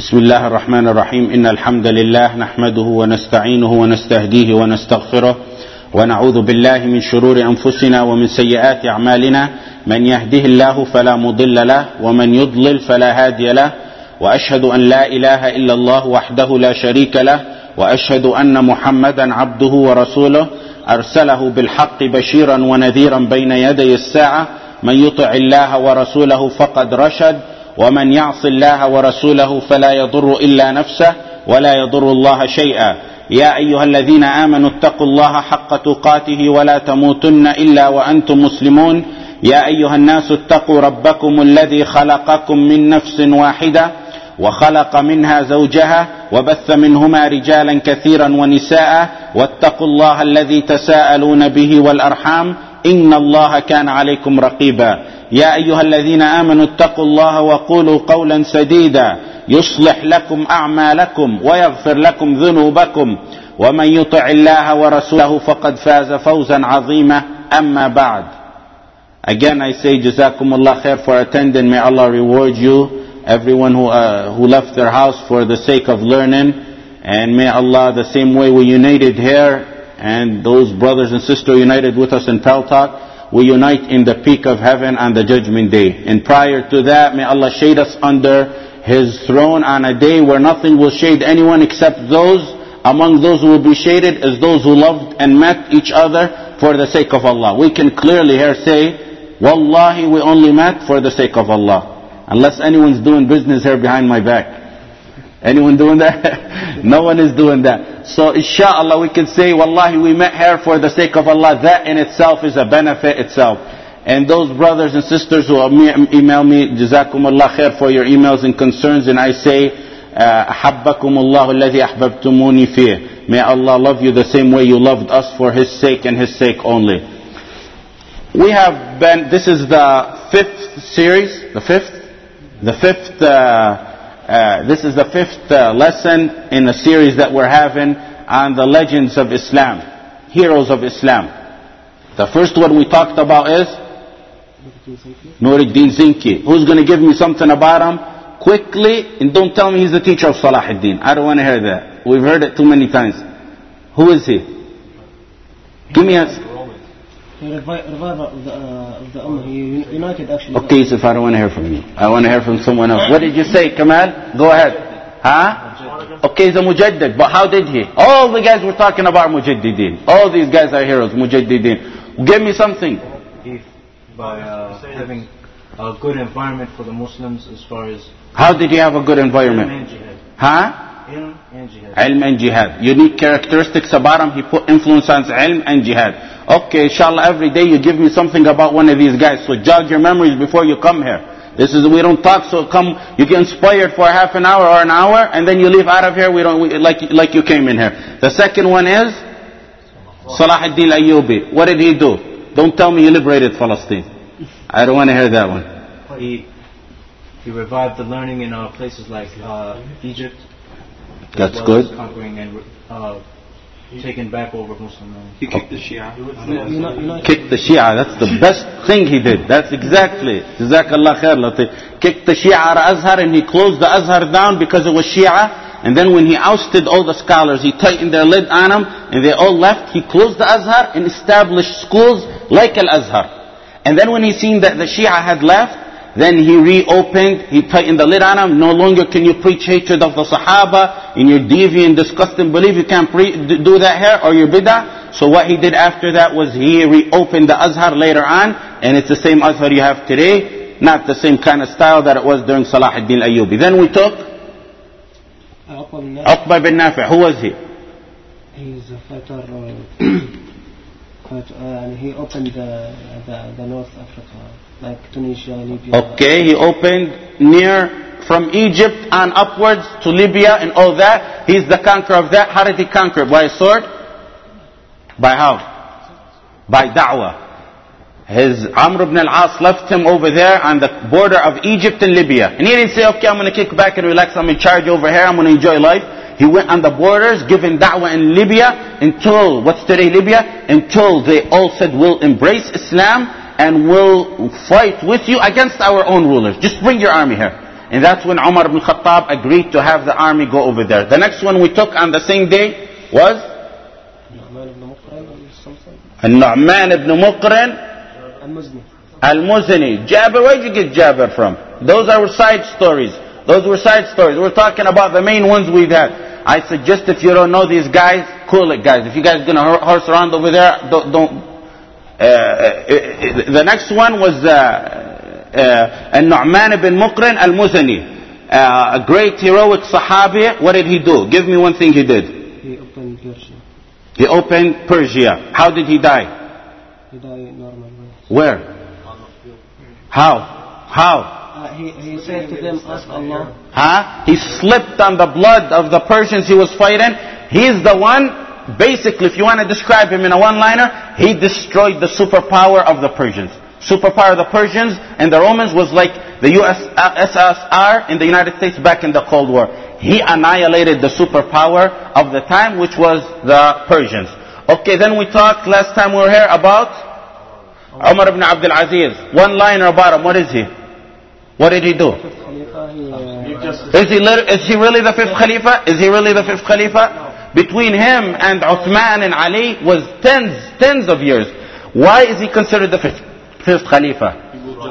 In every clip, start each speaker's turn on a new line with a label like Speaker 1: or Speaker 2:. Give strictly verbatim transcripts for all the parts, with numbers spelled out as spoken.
Speaker 1: بسم الله الرحمن الرحيم إن الحمد لله نحمده ونستعينه ونستهديه ونستغفره ونعوذ بالله من شرور أنفسنا ومن سيئات أعمالنا من يهده الله فلا مضل له ومن يضلل فلا هادي له وأشهد أن لا إله إلا الله وحده لا شريك له وأشهد أن محمدا عبده ورسوله أرسله بالحق بشيرا ونذيرا بين يدي الساعة من يطع الله ورسوله فقد رشد ومن يعص الله ورسوله فلا يضر إلا نفسه ولا يضر الله شيئا يا أيها الذين آمنوا اتقوا الله حق تقاته ولا تموتن إلا وأنتم مسلمون يا أيها الناس اتقوا ربكم الذي خلقكم من نفس واحدة وخلق منها زوجها وبث منهما رجالا كثيرا ونساء واتقوا الله الذي تساءلون به والأرحام إن الله كان عليكم رقيبا يا أيها الذين آمنوا اتقوا الله وقولوا قولا سديدا يصلح لكم أعمالكم ويغفر لكم ذنوبكم ومن يطع الله ورسوله فقد فاز فوزا عظيما أما بعد. Again I say جزاكم الله خير for attending. May Allah reward you, everyone who, uh, who left their house for the sake of learning, and may Allah, the same way we united here and those brothers and sisters united with us in Paltalk, we unite in the peak of heaven on the judgment day. And prior to that, may Allah shade us under His throne on a day where nothing will shade anyone except those, among those who will be shaded as those who loved and met each other for the sake of Allah. We can clearly here say, Wallahi, we only met for the sake of Allah. Unless anyone's doing business here behind my back. Anyone doing that? No one is doing that. So inshallah we can say, Wallahi, we met here for the sake of Allah. That in itself is a benefit itself. And those brothers and sisters who email me, Jazakumullah khair for your emails and concerns, and I say, Ahabbakumullahu alladhi ahbabtumuni fih. May Allah love you the same way you loved us for His sake and His sake only. We have been, this is the fifth series, the fifth, the fifth, uh, Uh, this is the fifth uh, lesson in a series that we're having on the legends of Islam, heroes of Islam. The first one we talked about is Nuruddin Zinki. Who's going to give me something about him quickly, and don't tell me he's the teacher of Salahuddin. I don't want to hear that. We've heard it too many times. Who is he? Give me a...
Speaker 2: Reviver of the, uh, of the Ummah. He united actually.
Speaker 1: Okay, Yusuf, I don't want to hear from you. I want to hear from someone else. What did you say, Kamal? Go ahead. Huh? Okay, he's a Mujaddid, but how did he? All the guys we're talking about Mujaddidin. All these guys are heroes, Mujaddidin. Give me something.
Speaker 3: He, by uh, having a good environment for the Muslims as far as...
Speaker 1: How did he have a good environment?
Speaker 3: Ilm and jihad.
Speaker 1: Huh?
Speaker 3: Ilm and jihad.
Speaker 1: Ilm and jihad. Unique characteristics about him, he put influence on ilm and jihad. Okay, inshallah, every day you give me something about one of these guys. So jog your memories before you come here. This is, we don't talk, so come, you get inspired for half an hour or an hour, and then you leave out of here, we don't, we, like, like you came in here. The second one is Salahuddin Ayyubi. What did he do? Don't tell me he liberated Palestine. I don't want to hear that one.
Speaker 3: He, he revived the learning in uh, places like uh, Egypt.
Speaker 1: That's
Speaker 3: well
Speaker 1: good.
Speaker 3: Conquering and uh, taken back over Muslim land.
Speaker 4: He kicked the Shia.
Speaker 1: Kicked the Shia. That's the best thing he did. That's exactly. Jazakallah khair, Latif. Kicked the Shia out of Azhar, and he closed the Azhar down because it was Shia. And then when he ousted all the scholars, he tightened their lid on them, and they all left. He closed the Azhar and established schools like Al-Azhar. And then when he seen that the Shia had left, then he reopened, he tightened the lid on them. No longer can you preach hatred of the Sahaba in your deviant, disgusting belief. You can't pre- do that here, or your bid'ah. So what he did after that was he reopened the Azhar later on, and it's the same Azhar you have today, not the same kind of style that it was during Salahuddin Ayyubi. Then we took Uqba bin Nafi. Who was he?
Speaker 2: He's a fighter. Uh, fighter uh, and he opened the, the, the North Africa, like Tunisia, Libya.
Speaker 1: Okay, he opened near from Egypt and upwards to Libya and all that. He's the conqueror of that. How did he conquer? By a sword? By how? By da'wah. His Amr ibn al-As left him over there on the border of Egypt and Libya. And he didn't say, okay, I'm going to kick back and relax. I'm in charge over here. I'm going to enjoy life. He went on the borders, giving da'wah in Libya until, what's today Libya? Until they all said, we'll embrace Islam and we'll fight with you against our own rulers. Just bring your army here. And that's when Umar ibn Khattab agreed to have the army go over there. The next one we took on the same day was Al-Nu'man ibn Muqrin
Speaker 2: Al-Muzni.
Speaker 1: Al-Muzani. Jabir, where'd you get Jabir from? Those are side stories. Those were side stories. We're talking about the main ones we've had. I suggest if you don't know these guys, cool it, guys. If you guys are going to horse around over there, don't... don't uh, uh, the next one was uh, uh, Al-Nu'man ibn Muqrin Al-Muzani. Uh, a great heroic Sahabi. What did he do? Give me one thing he did.
Speaker 2: He opened Persia.
Speaker 1: He opened Persia. How did he die?
Speaker 2: He died normal way.
Speaker 1: Where? How? How?
Speaker 2: Uh, he, he said to them, ask Allah.
Speaker 1: Huh? He slipped on the blood of the Persians he was fighting. He's the one, basically, if you want to describe him in a one-liner, he destroyed the superpower of the Persians. Superpower of the Persians and the Romans was like the U S S R in the United States back in the Cold War. He annihilated the superpower of the time, which was the Persians. Okay, then we talked last time we were here about Umar ibn Abdul Aziz. One-liner about him. What is he? What did he do? Is he, is he really the fifth Khalifa? Is he really the fifth Khalifa? Between him and Uthman and Ali was tens, tens of years. Why is he considered the fifth, fifth Khalifa?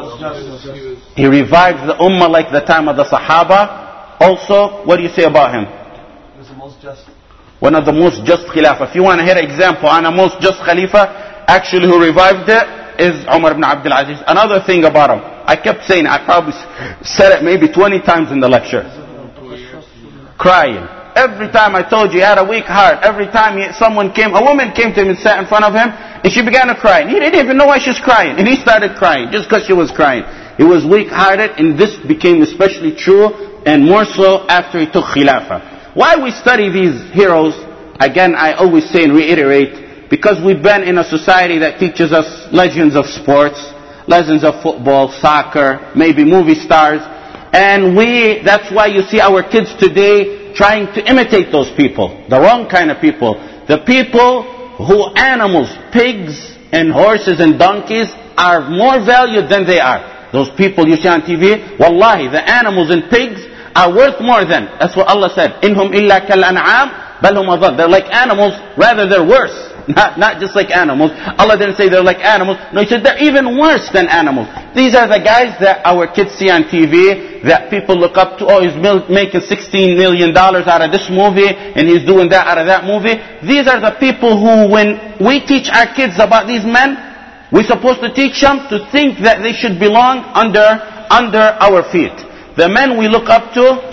Speaker 1: He revived the Ummah like the time of the Sahaba. Also, what do you say about him?
Speaker 4: He was the most just.
Speaker 1: One of the most just Khalifa. If you want to hear an example on a most just Khalifa, actually who revived it is Umar ibn Abdul Aziz. Another thing about him. I kept saying, I probably said it maybe twenty times in the lecture. Crying. Every time I told you he had a weak heart. Every time he, someone came, a woman came to him and sat in front of him, and she began to cry. And he didn't even know why she was crying. And he started crying just because she was crying. He was weak-hearted, and this became especially true, and more so after he took Khilafah. Why we study these heroes, again, I always say and reiterate, because we've been in a society that teaches us legends of sports, legends of football, soccer, maybe movie stars. And we, that's why you see our kids today trying to imitate those people. The wrong kind of people. The people who animals, pigs and horses and donkeys are more valued than they are. Those people you see on T V, wallahi, the animals and pigs are worth more than. That's what Allah said. Inhum illa kal an'am bal hum adall. They're like animals, rather they're worse. Not, not just like animals. Allah didn't say they're like animals. No, He said they're even worse than animals. These are the guys that our kids see on T V, that people look up to. Oh, he's making sixteen million dollars out of this movie, and he's doing that out of that movie. These are the people who, when we teach our kids about these men, we're supposed to teach them to think that they should belong under, under our feet. The men we look up to,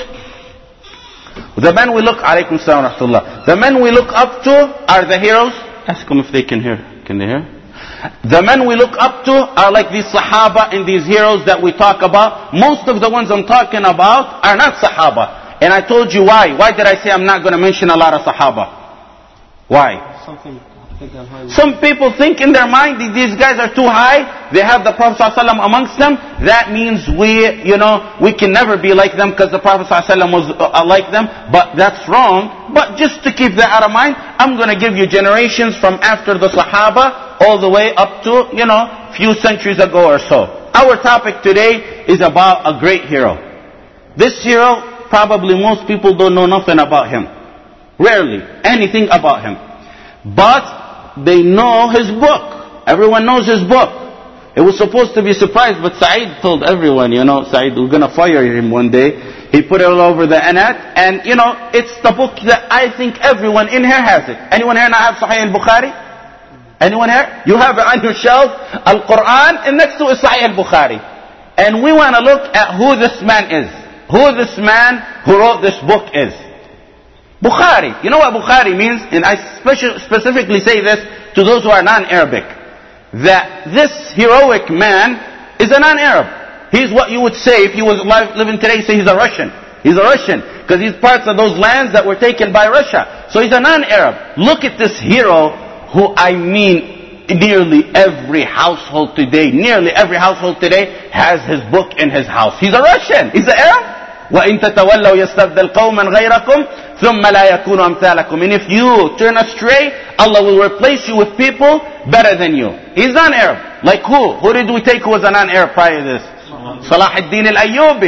Speaker 1: the men we look, alaykum salam wa rahmatullah. The men we look up to are the heroes. Ask them if they can hear. Can they hear? The men we look up to are like these Sahaba and these heroes that we talk about. Most of the ones I'm talking about are not Sahaba. And I told you why. Why did I say I'm not going to mention a lot of Sahaba? Why?
Speaker 2: Something
Speaker 1: Some people think in their mind these guys are too high. They have the Prophet ﷺ amongst them. That means we, you know, we can never be like them because the Prophet ﷺ was uh, like them. But that's wrong. But just to keep that out of mind, I'm going to give you generations from after the Sahaba all the way up to, you know, few centuries ago or so. Our topic today is about a great hero. This hero, probably most people don't know nothing about him. Rarely anything about him. But they know his book. Everyone knows his book. It was supposed to be a surprise, but Saeed told everyone, you know, Saeed, we're going to fire him one day. He put it all over the internet, and you know, it's the book that I think everyone in here has it. Anyone here not have Sahih al-Bukhari? Anyone here? You have it on your shelf, Al-Quran, and next to it Sahih al-Bukhari. And we want to look at who this man is. Who this man who wrote this book is. Bukhari. You know what Bukhari means? And I specifically say this to those who are non-Arabic. That this heroic man is a non-Arab. He's what you would say if he was alive, living today, say he's a Russian. He's a Russian. Because he's parts of those lands that were taken by Russia. So he's a non-Arab. Look at this hero who, I mean, nearly every household today, nearly every household today has his book in his house. He's a Russian. He's an Arab. وَإِن تَتَوَلَّوْا يَسْتَبْدِلْ قَوْمًا غَيْرَكُمْ ثُمَّ لَا يَكُونُوا أَمْثَالَكُمْ. And if you turn astray, Allah will replace you with people better than you. He's non-Arab. Like who? Who did we take who was a non-Arab prior to this? Salah ad-Din al-Ayyubi.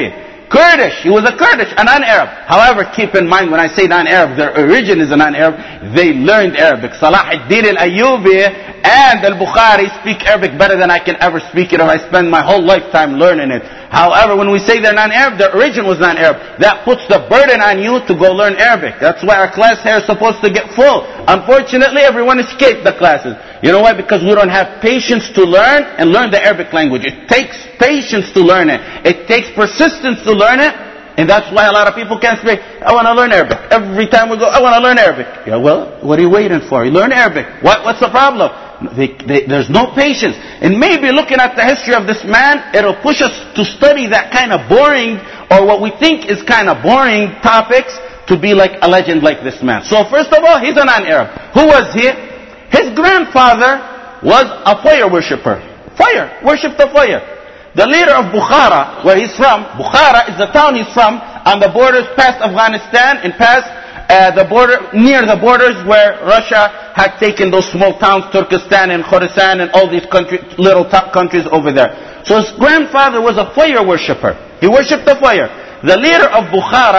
Speaker 1: Kurdish. He was a Kurdish, a non-Arab. However, keep in mind, when I say non-Arab, their origin is a non-Arab. They learned Arabic. Salah ad-Din al-Ayyubi and al-Bukhari speak Arabic better than I can ever speak it, or I spend my whole lifetime learning it. However, when we say they're non-Arab, their origin was non-Arab. That puts the burden on you to go learn Arabic. That's why our class here is supposed to get full. Unfortunately, everyone escaped the classes. You know why? Because we don't have patience to learn and learn the Arabic language. It takes patience to learn it. It takes persistence to learn it. And that's why a lot of people can't speak. I want to learn Arabic. Every time we go, I want to learn Arabic. Yeah, well, what are you waiting for? You learn Arabic. What, what's the problem? They, they, there's no patience. And maybe looking at the history of this man, it'll push us to study that kind of boring, or what we think is kind of boring topics, to be like a legend like this man. So first of all, he's a non-Arab. Who was he? His grandfather was a fire worshipper. Fire. Worshipped the fire. The leader of Bukhara, where he's from, Bukhara is the town he's from, on the borders past Afghanistan and past uh, the border, near the borders where Russia had taken those small towns, Turkestan and Khorasan and all these country, little top countries over there. So his grandfather was a fire worshipper. He worshipped the fire. The leader of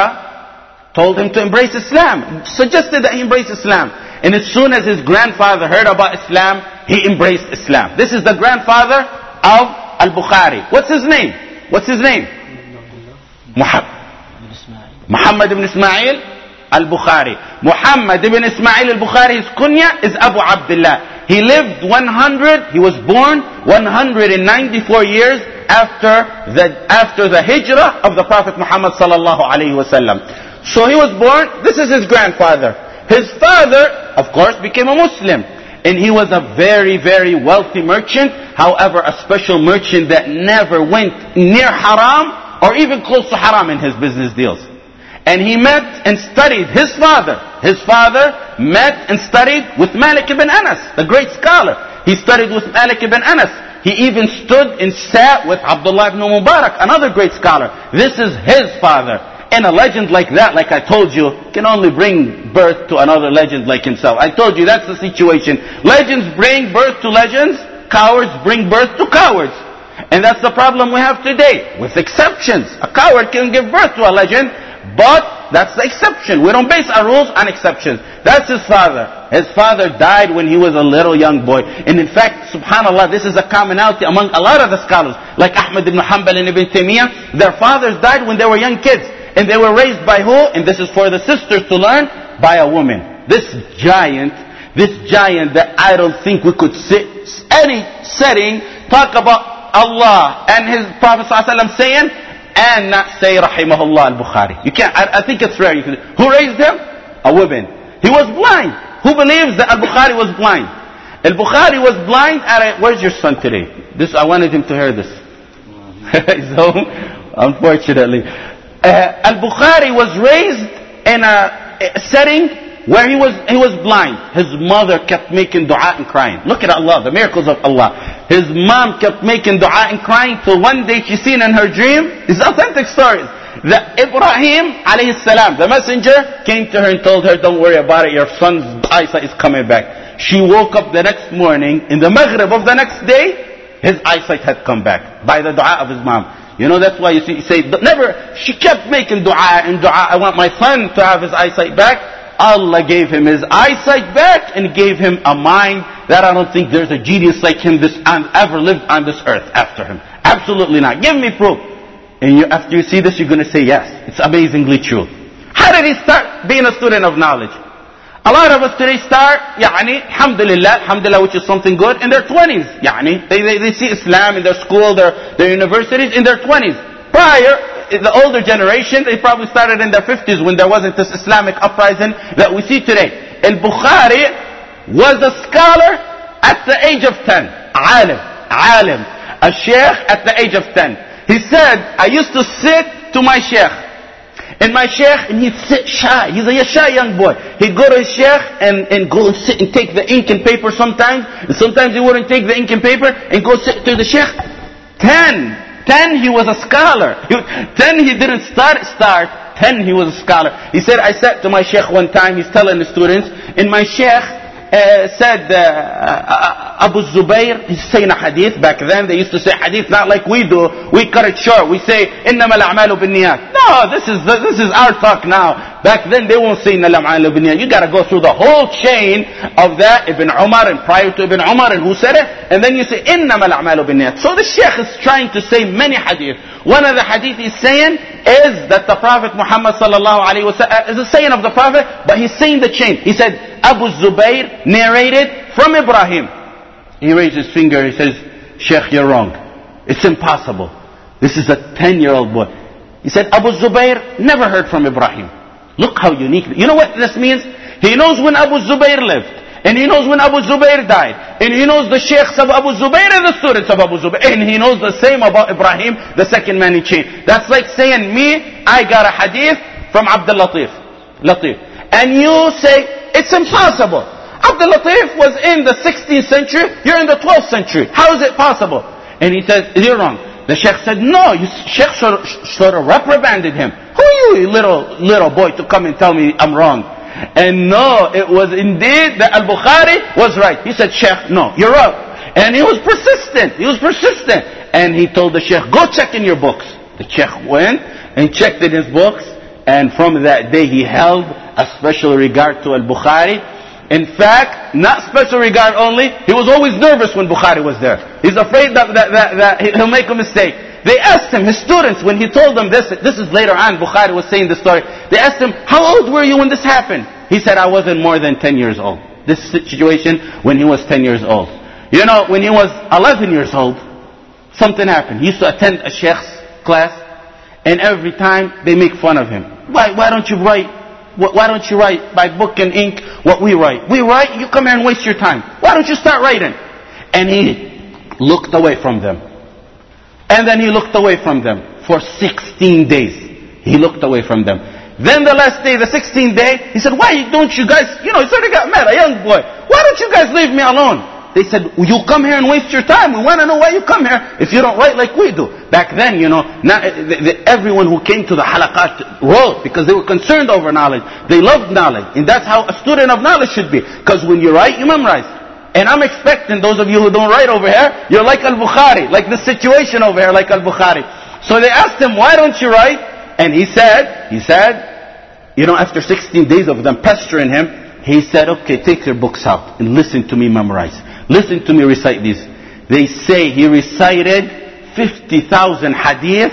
Speaker 1: Bukhara told him to embrace Islam, suggested that he embrace Islam. And as soon as his grandfather heard about Islam, he embraced Islam. This is the grandfather of Al-Bukhari. What's his name? What's his name? Muhammad. Muhammad ibn Ismail Al-Bukhari. Muhammad ibn Ismail Al-Bukhari, his kunya is Abu Abdullah. He lived one hundred, he was born one hundred ninety-four years after the, after the hijrah of the Prophet Muhammad sallallahu alayhi wasallam. So he was born, this is his grandfather. His father, of course, became a Muslim. And he was a very, very wealthy merchant. However, a special merchant that never went near haram or even close to haram in his business deals. And he met and studied his father. His father met and studied with Malik ibn Anas, the great scholar. He studied with Malik ibn Anas. He even stood and sat with Abdullah ibn Mubarak, another great scholar. This is his father. And a legend like that, like I told you, can only bring birth to another legend like himself. I told you that's the situation. Legends bring birth to legends. Cowards bring birth to cowards. And that's the problem we have today, with exceptions. A coward can give birth to a legend, but that's the exception. We don't base our rules on exceptions. That's his father. His father died when he was a little young boy. And in fact, subhanAllah, this is a commonality among a lot of the scholars, like Ahmad ibn Hanbal and Ibn Taymiyyah. Their fathers died when they were young kids. And they were raised by who? And this is for the sisters to learn, by a woman. This giant, this giant that I don't think we could sit any setting, talk about Allah and His Prophet ﷺ saying, and not say Rahimahullah al-Bukhari. You can't, I, I think it's rare. You can, who raised him? A woman. He was blind. Who believes that al-Bukhari was blind? Al-Bukhari was blind at a, where's your son today? This, I wanted him to hear this. So, unfortunately. Uh, Al-Bukhari was raised in a, a setting where he was he was blind. His mother kept making dua and crying. Look at Allah, the miracles of Allah. His mom kept making dua and crying till one day she seen in her dream, these authentic stories, that Ibrahim alayhi salam, the messenger, came to her and told her, don't worry about it, your son's eyesight is coming back. She woke up the next morning, in the Maghrib of the next day, his eyesight had come back by the dua of his mom. You know, that's why you see, you say, but never, she kept making dua and dua, I want my son to have his eyesight back. Allah gave him his eyesight back and gave him a mind that I don't think there's a genius like him this ever lived on this earth after him. Absolutely not. Give me proof. And you, after you see this, you're going to say, yes, it's amazingly true. How did he start being a student of knowledge? A lot of us today start, يعني, alhamdulillah, alhamdulillah, which is something good, in their twenties. يعني, they, they, they see Islam in their school, their, their universities, in their twenties. Prior, the older generation, they probably started in their fifties when there wasn't this Islamic uprising that we see today. Al-Bukhari was a scholar at the age of ten. Alim, alim. A sheikh at the age of ten. He said, I used to sit to my sheikh. And my sheikh, and he'd sit shy. He's a shy young boy. He'd go to his sheikh and, and go and sit and take the ink and paper sometimes. And sometimes he wouldn't take the ink and paper and go sit to the sheikh. Ten. Ten, he was a scholar. He, ten, he didn't start, start. Ten, he was a scholar. He said, I sat to my sheikh one time, he's telling the students, and my sheikh uh, said, uh, uh, Abu Zubayr, he's saying a hadith. Back then they used to say hadith not like we do. We cut it short. We say, إِنَّمَا الْأَعْمَالُ بِالنِّيَّاتِ. No, this is, this is our talk now. Back then they won't say إِنَّمَا الْأَعْمَالُ بِالنِّيَّاتِ. You gotta go through the whole chain of that, Ibn Umar and prior to Ibn Umar and who said it. And then you say, إِنَّمَا الْأَعْمَالُ بِالنِّيَّاتِ. So the Shaykh is trying to say many hadith. One of the hadith he's saying is that the Prophet Muhammad sallallahu alayhi wa sallam is a saying of the Prophet, but he's saying the chain. He said, Abu Zubayr narrated from Ibrahim. He raised his finger, he says, Sheikh, you're wrong. It's impossible. This is a ten-year-old boy. He said, Abu Zubayr never heard from Ibrahim. Look how unique. You know what this means? He knows when Abu Zubayr lived. And he knows when Abu Zubayr died. And he knows the sheikhs of Abu Zubayr and the students of Abu Zubayr. And he knows the same about Ibrahim, the second man in chain. That's like saying, me, I got a hadith from Abdul Latif. Latif. And you say, it's impossible. Abdul Latif was in the sixteenth century, you're in the twelfth century. How is it possible? And he said, you're wrong. The sheikh said, no, you sheikh sort of, sort of reprimanded him. Who are you, you little, little boy, to come and tell me I'm wrong? And no, it was indeed that Al-Bukhari was right. He said, Sheikh, no, you're wrong. And he was persistent. He was persistent. And he told the Sheikh, go check in your books. The Sheikh went and checked in his books. And from that day he held a special regard to Al-Bukhari. In fact, not special regard only, he was always nervous when Bukhari was there. He's afraid that, that, that, that he'll make a mistake. They asked him, his students, when he told them this, this is later on, Bukhari was saying the story. They asked him, how old were you when this happened? He said, I wasn't more than ten years old. This situation when he was ten years old. You know, when he was eleven years old, something happened. He used to attend a sheikh's class, and every time they make fun of him. Why, why don't you write, why don't you write by book and ink what we write? We write, you come here and waste your time. Why don't you start writing? And he looked away from them. And then he looked away from them for sixteen days. He looked away from them. Then the last day, the sixteenth day, he said, why don't you guys, you know, he sort of got mad, a young boy. Why don't you guys leave me alone? They said, you come here and waste your time. We want to know why you come here if you don't write like we do. Back then, you know, not, the, the, everyone who came to the halaqat wrote because they were concerned over knowledge. They loved knowledge. And that's how a student of knowledge should be. Because when you write, you memorize. And I'm expecting those of you who don't write over here, you're like Al-Bukhari, like the situation over here, like Al-Bukhari. So they asked him, why don't you write? And he said, he said, you know, after sixteen days of them pestering him, he said, okay, take your books out and listen to me memorize. Listen to me recite these. They say he recited fifty thousand hadith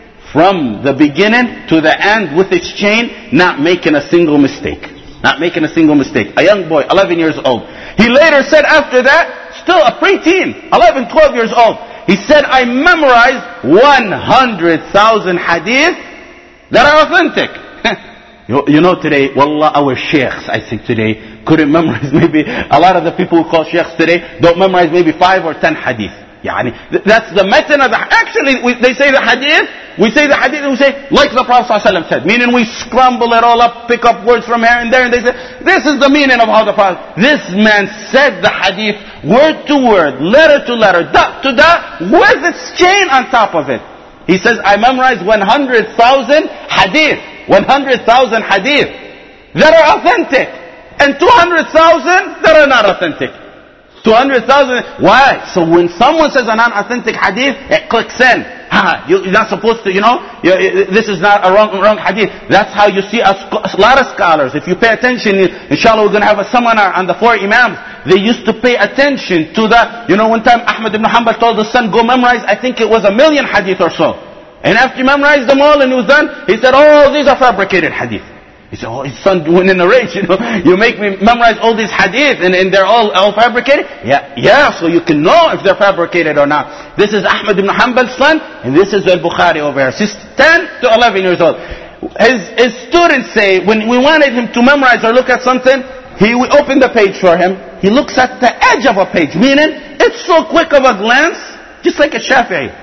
Speaker 1: from the beginning to the end with its chain, not making a single mistake. Not making a single mistake. A young boy, eleven years old. He later said after that, still a preteen, eleven, twelve years old. He said, I memorized one hundred thousand hadith that are authentic. you, you know today, wallah, our sheikhs, I think today, couldn't memorize maybe, a lot of the people who call sheikhs today don't memorize maybe five or ten hadith. Yani, that's the matan of the, actually we, they say the hadith, we say the hadith and we say, like the Prophet ﷺ said, meaning we scramble it all up, pick up words from here and there, and they say, this is the meaning of how the Prophet, this man said the hadith, word to word, letter to letter, dot to dot, with its chain on top of it. He says, I memorized one hundred thousand hadith, one hundred thousand hadith, that are authentic, and two hundred thousand that are not authentic. two hundred thousand. Why? So when someone says a non-authentic hadith, it clicks in. Ha, you're not supposed to, you know, this is not a wrong, wrong hadith. That's how you see a, a lot of scholars. If you pay attention, inshallah we're going to have a seminar on the four imams. They used to pay attention to the, you know, one time Ahmad ibn Hanbal told his son, go memorize, I think it was a million hadith or so. And after he memorized them all and he was done, he said, oh, these are fabricated hadith. He said, oh, his son went in a rage, you know. You make me memorize all these hadith and, and they're all, all fabricated? Yeah, yeah, so you can know if they're fabricated or not. This is Ahmad ibn Hanbal's son, and this is Al-Bukhari over here. He's ten to eleven years old. His, his students say, when we wanted him to memorize or look at something, he we open the page for him. He looks at the edge of a page, meaning it's so quick of a glance, just like a Shafi'i.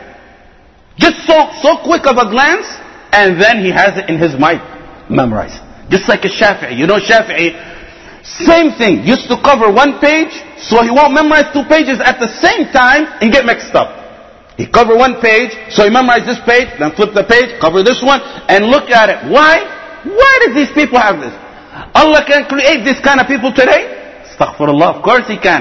Speaker 1: Just so, so quick of a glance, and then he has it in his mind, memorized. Just like a Shafi'i. You know Shafi'i, same thing. Used to cover one page, so he won't memorize two pages at the same time and get mixed up. He cover one page, so he memorized this page, then flip the page, cover this one, and look at it. Why? Why did these people have this? Allah can create this kind of people today? Astaghfirullah, of course He can.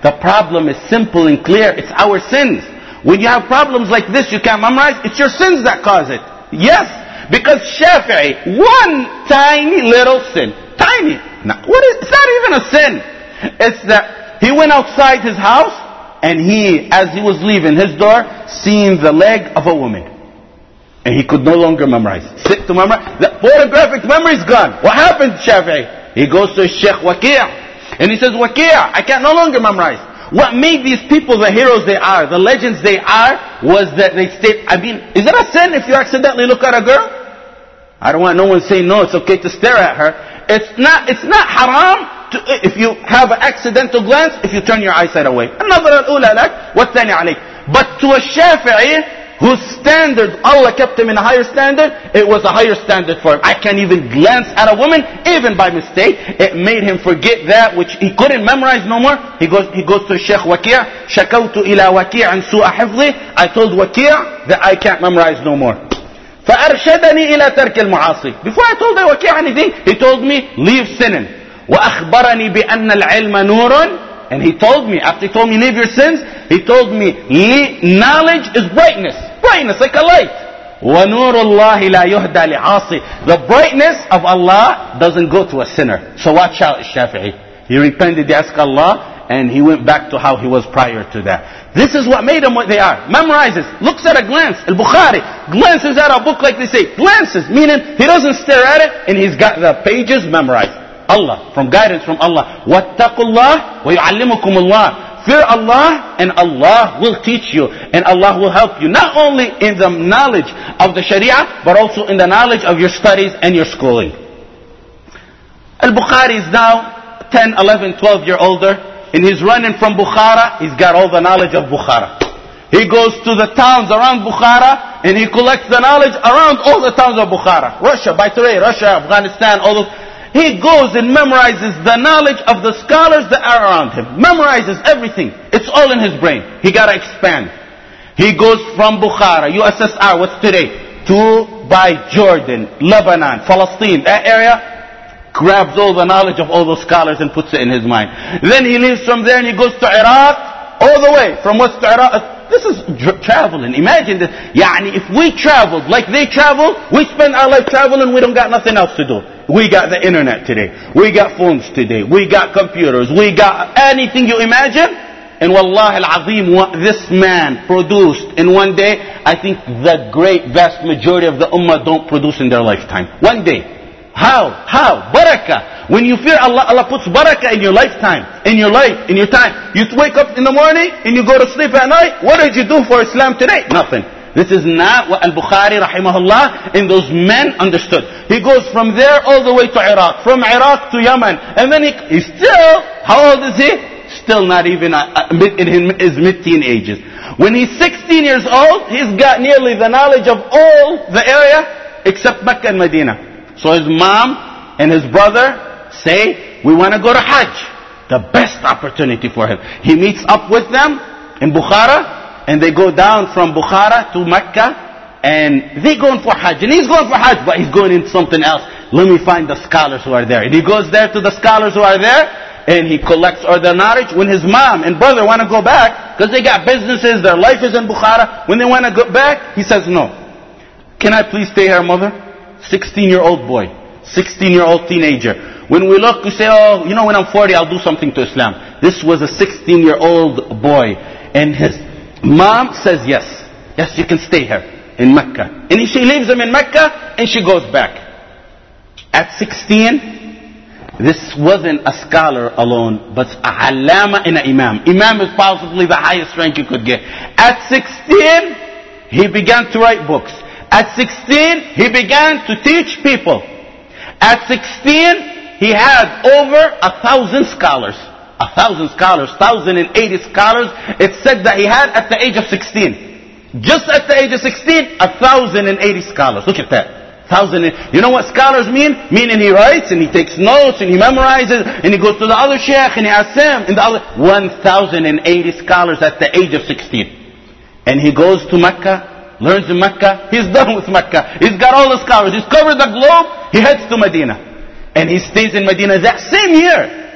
Speaker 1: The problem is simple and clear. It's our sins. When you have problems like this, you can't memorize. It's your sins that cause it. Yes, because Shafi'i, one tiny little sin. Tiny. No, what is, it's not even a sin. It's that he went outside his house and he, as he was leaving his door, seen the leg of a woman. And he could no longer memorize. Sit to memorize. The photographic memory is gone. What happened to Shafi'i? He goes to Sheikh Waqi'. And he says, Waqi', I can no longer memorize. What made these people the heroes they are, the legends they are, was that they stayed. I mean, is it a sin if you accidentally look at a girl? I don't want no one saying no, it's okay to stare at her. It's not, it's not haram to, if you have an accidental glance, if you turn your eyesight away. النظرة الأولى لك والثانية عليك. But to a Shafi'i, whose standard, Allah kept him in a higher standard, it was a higher standard for him. I can't even glance at a woman, even by mistake. It made him forget that which he couldn't memorize no more. He goes, he goes to Sheikh Waqi', شكوت إلى وكيع عن سوء حفظي. I told Waqi' that I can't memorize no more. فأرشدني إلى ترك المعاصي. Before I told Waqi' anything, he told me, leave sinning. وأخبرني بأن العلم نور. And he told me, after he told me leave your sins, he told me knowledge is brightness. Brightness like a light. وَنُورُ اللَّهِ لَا يُهْدَى لِعَاصِ. The brightness of Allah doesn't go to a sinner. So watch out, Shafi'i. He repented, he asked Allah, and he went back to how he was prior to that. This is what made them what they are. Memorizes. Looks at a glance. Al-Bukhari glances at a book like they say. Glances, meaning he doesn't stare at it, and he's got the pages memorized. Allah, from guidance from Allah. وَاتَّقُوا اللَّهِ وَيُعَلِّمُكُمُ اللَّهِ. Fear Allah and Allah will teach you and Allah will help you. Not only in the knowledge of the Sharia, but also in the knowledge of your studies and your schooling. Al-Bukhari is now ten, eleven, twelve year older. And he's running from Bukhara. He's got all the knowledge of Bukhara. He goes to the towns around Bukhara and he collects the knowledge around all the towns of Bukhara. Russia, by today, Russia, Afghanistan, all those. He goes and memorizes the knowledge of the scholars that are around him. Memorizes everything. It's all in his brain. He got to expand. He goes from Bukhara, U S S R, what's today, to by Jordan, Lebanon, Palestine, that area, grabs all the knowledge of all those scholars and puts it in his mind. Then he leaves from there and he goes to Iraq, all the way, from west to Iraq. This is traveling. Imagine this. Yani, if we traveled like they traveled, we spend our life traveling, we don't got nothing else to do. We got the internet today. We got phones today. We got computers. We got anything you imagine. And wallahi al-azim, what this man produced in one day, I think the great vast majority of the ummah don't produce in their lifetime. One day. How? How? Barakah. When you fear Allah, Allah puts barakah in your lifetime, in your life, in your time. You wake up in the morning and you go to sleep at night. What did you do for Islam today? Nothing. This is not what Al-Bukhari rahimahullah and those men understood. He goes from there all the way to Iraq, from Iraq to Yemen, and then he, he's still, how old is he? Still not even uh, in his mid-teen ages. When he's sixteen years old, he's got nearly the knowledge of all the area except Mecca and Medina. So his mom and his brother say, we want to go to Hajj. The best opportunity for him. He meets up with them in Bukhara, and they go down from Bukhara to Mecca, and they going for Hajj. And he's going for Hajj, but he's going into something else. Let me find the scholars who are there. And he goes there to the scholars who are there, and he collects all their knowledge. When his mom and brother want to go back, because they got businesses, their life is in Bukhara, when they want to go back, he says, no. Can I please stay here, mother? sixteen-year-old boy. sixteen-year-old teenager. When we look, we say, oh, you know, when I'm forty, I'll do something to Islam. This was a sixteen-year-old boy. And his mom says, yes. Yes, you can stay here in Mecca. And she leaves him in Mecca and she goes back. At sixteen, this wasn't a scholar alone, but a allama and an imam. Imam is possibly the highest rank you could get. At sixteen, he began to write books. At sixteen, he began to teach people. At sixteen, he had over a thousand scholars. A thousand scholars, one thousand eighty scholars. It's said that he had at the age of sixteen. Just at the age of sixteen, one thousand eighty scholars. Look at that. Thousand. You know what scholars mean? Meaning he writes and he takes notes and he memorizes and he goes to the other sheikh and he asks him. And the other, one thousand eighty scholars at the age of sixteen. And he goes to Mecca, learns in Mecca. He's done with Mecca. He's got all the scholars. He's covered the globe. He heads to Medina. And he stays in Medina that same year.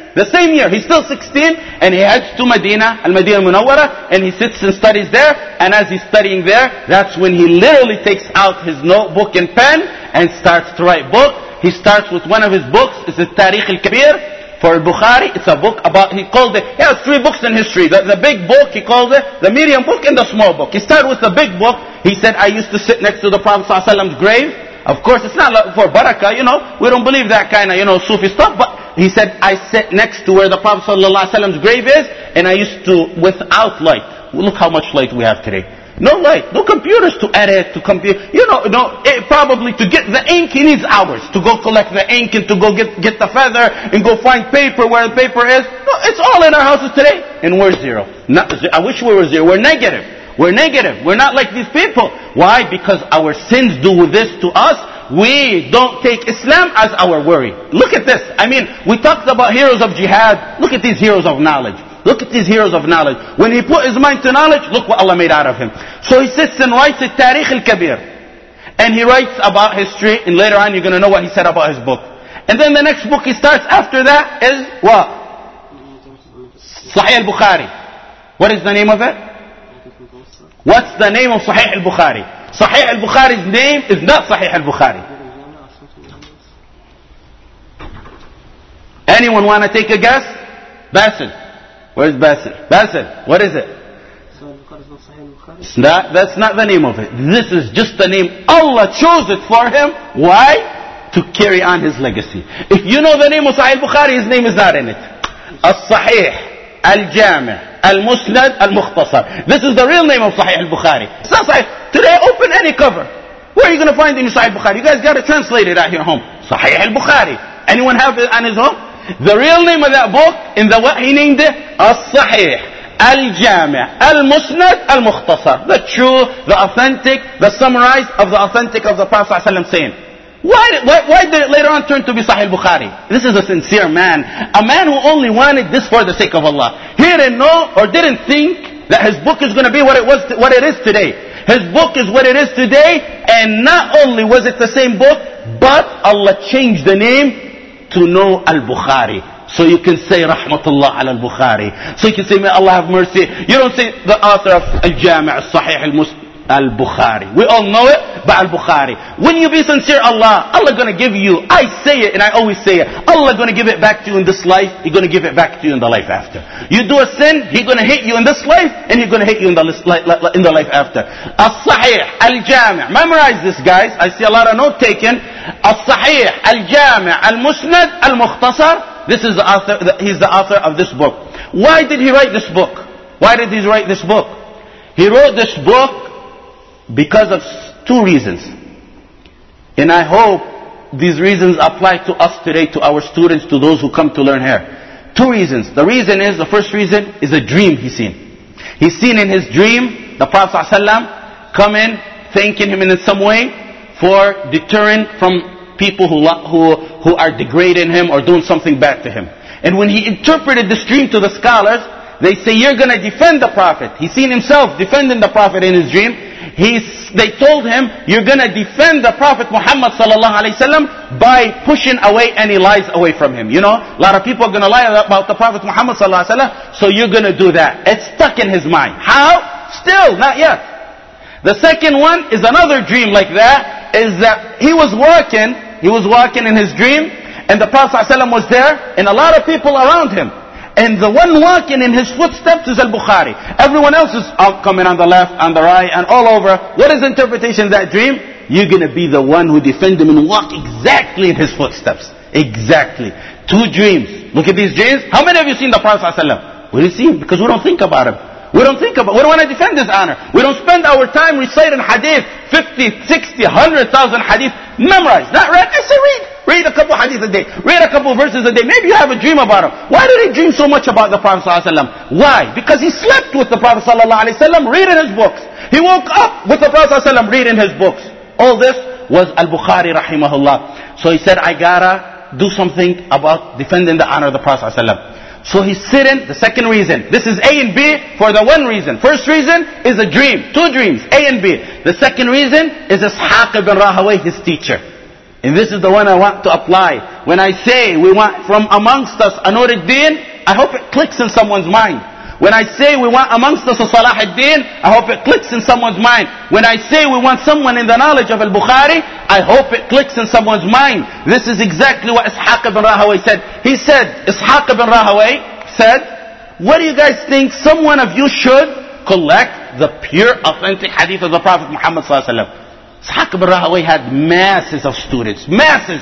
Speaker 1: The same year. He's still sixteen and he heads to Medina, Al-Madinah Munawwara, and he sits and studies there. And as he's studying there, that's when he literally takes out his notebook and pen and starts to write book. He starts with one of his books. It's the Tarikh al-Kabir for Bukhari. It's a book about, he called it, he has three books in history. The, the big book, he called it, the medium book and the small book. He started with the big book. He said, I used to sit next to the Prophet ﷺ's grave. Of course, it's not for barakah, you know. We don't believe that kind of, you know, Sufi stuff. But he said, I sit next to where the Prophet ﷺ's grave is, and I used to, without light. Look how much light we have today. No light, no computers to edit, to compute. You know, no, it, probably to get the ink, he needs hours to go collect the ink and to go get get the feather and go find paper where the paper is. No, it's all in our houses today, and we're zero. Not, I wish we were zero. We're negative. We're negative. We're not like these people. Why? Because our sins do this to us. We don't take Islam as our worry. Look at this. I mean, we talked about heroes of jihad. Look at these heroes of knowledge. Look at these heroes of knowledge. When he put his mind to knowledge, look what Allah made out of him. So he sits and writes the Tarikh al-Kabir. And he writes about history, and later on you're going to know what he said about his book. And then the next book he starts after that is what? Sahih al-Bukhari. What is the name of it? What's the name of Sahih al-Bukhari? Sahih al-Bukhari's name is not Sahih al-Bukhari. Anyone want to take a guess? Basil. Where's Basil? Basil, what is it? It's not, that's not the name of it. This is just the name. Allah chose it for him. Why? To carry on his legacy. If you know the name of Sahih al-Bukhari, his name is not in it. Al-Sahih, Al-Jami', Al-Musnad, Al-Mukhtasar. This is the real name of Sahih al-Bukhari. It's not Sahih. Today, open any cover. Where are you going to find in your Sahih al-Bukhari? You guys got to translate it at your home. Sahih al-Bukhari. Anyone have it on his home? The real name of that book, in the what he named it, As-Sahih, Al-Jami', Al-Musnad, Al-Mukhtasar. The true, the authentic, the summarized of the authentic of the Prophet ﷺ saying. Why, why, why did it later on turn to be Sahih al-Bukhari? This is a sincere man. A man who only wanted this for the sake of Allah. He didn't know or didn't think that his book is going to be what it was, what it is today. His book is what it is today, and not only was it the same book, but Allah changed the name to know Al-Bukhari. So you can say Rahmatullah ala Al-Bukhari. So you can say, may Allah have mercy. You don't say the author of Al-Jami' Al-Sahih Al-Bukhari. We all know it, but Al-Bukhari. When you be sincere, Allah, Allah gonna give you, I say it and I always say it, Allah gonna give it back to you in this life, He's gonna give it back to you in the life after. You do a sin, He's gonna hit you in this life, and He's gonna hit you in the, in the life after. Al-Sahih, Al-Jami'. Memorize this, guys. I see a lot of note taken. Al-Sahih, Al-Jami', Al-Musnad, Al-Mukhtasar. This is the author, he's the author of this book. Why did he write this book? Why did he write this book? He wrote this book because of two reasons. And I hope these reasons apply to us today, to our students, to those who come to learn here. Two reasons. The reason is, the first reason is a dream he's seen. He's seen in his dream the Prophet ﷺ come in, thanking him in some way for deterring from people who, who, who are degrading him or doing something bad to him. And when he interpreted this dream to the scholars, they say, you're going to defend the Prophet. He's seen himself defending the Prophet in his dream. He's, they told him, you're going to defend the Prophet Muhammad sallallahu alaihi wasallam by pushing away any lies away from him. You know, a lot of people are going to lie about the Prophet Muhammad sallallahu alaihi wasallam, so you're going to do that. It's stuck in his mind. How? Still, not yet. The second one is another dream like that, is that he was walking, he was walking in his dream, and the Prophet sallallahu alaihi wasallam was there, and a lot of people around him. And the one walking in his footsteps is Al-Bukhari. Everyone else is out coming on the left, on the right, and all over. What is the interpretation of that dream? You're going to be the one who defend him and walk exactly in his footsteps. Exactly. Two dreams. Look at these dreams. How many of you seen the Prophet ﷺ? We didn't see him because we don't think about him. We don't think about, we don't want to defend his honor. We don't spend our time reciting hadith, fifty, sixty, one hundred thousand hadith, memorized, not read. I say read. Read a couple hadith a day. Read a couple verses a day. Maybe you have a dream about him. Why did he dream so much about the Prophet ﷺ? Why? Because he slept with the Prophet ﷺ, reading his books. He woke up with the Prophet ﷺ, reading his books. All this was Al-Bukhari rahimahullah. So he said, I gotta do something about defending the honor of the Prophet ﷺ. So he's sitting, the second reason. This is A and B for the one reason. First reason is a dream. Two dreams, A and B. The second reason is Ishaq ibn Rahawayh, his teacher. And this is the one I want to apply. When I say we want from amongst us Anur ad-Din, I hope it clicks in someone's mind. When I say we want amongst us a Salah ad-Din, I hope it clicks in someone's mind. When I say we want someone in the knowledge of Al-Bukhari, I hope it clicks in someone's mind. This is exactly what Ishaq ibn Rahaway said. He said, Ishaq ibn Rahaway said, what do you guys think some one of you should collect the pure authentic hadith of the Prophet Muhammad sallallahu alaihi wasallam? Ishaq ibn Rahaway had masses of students, masses.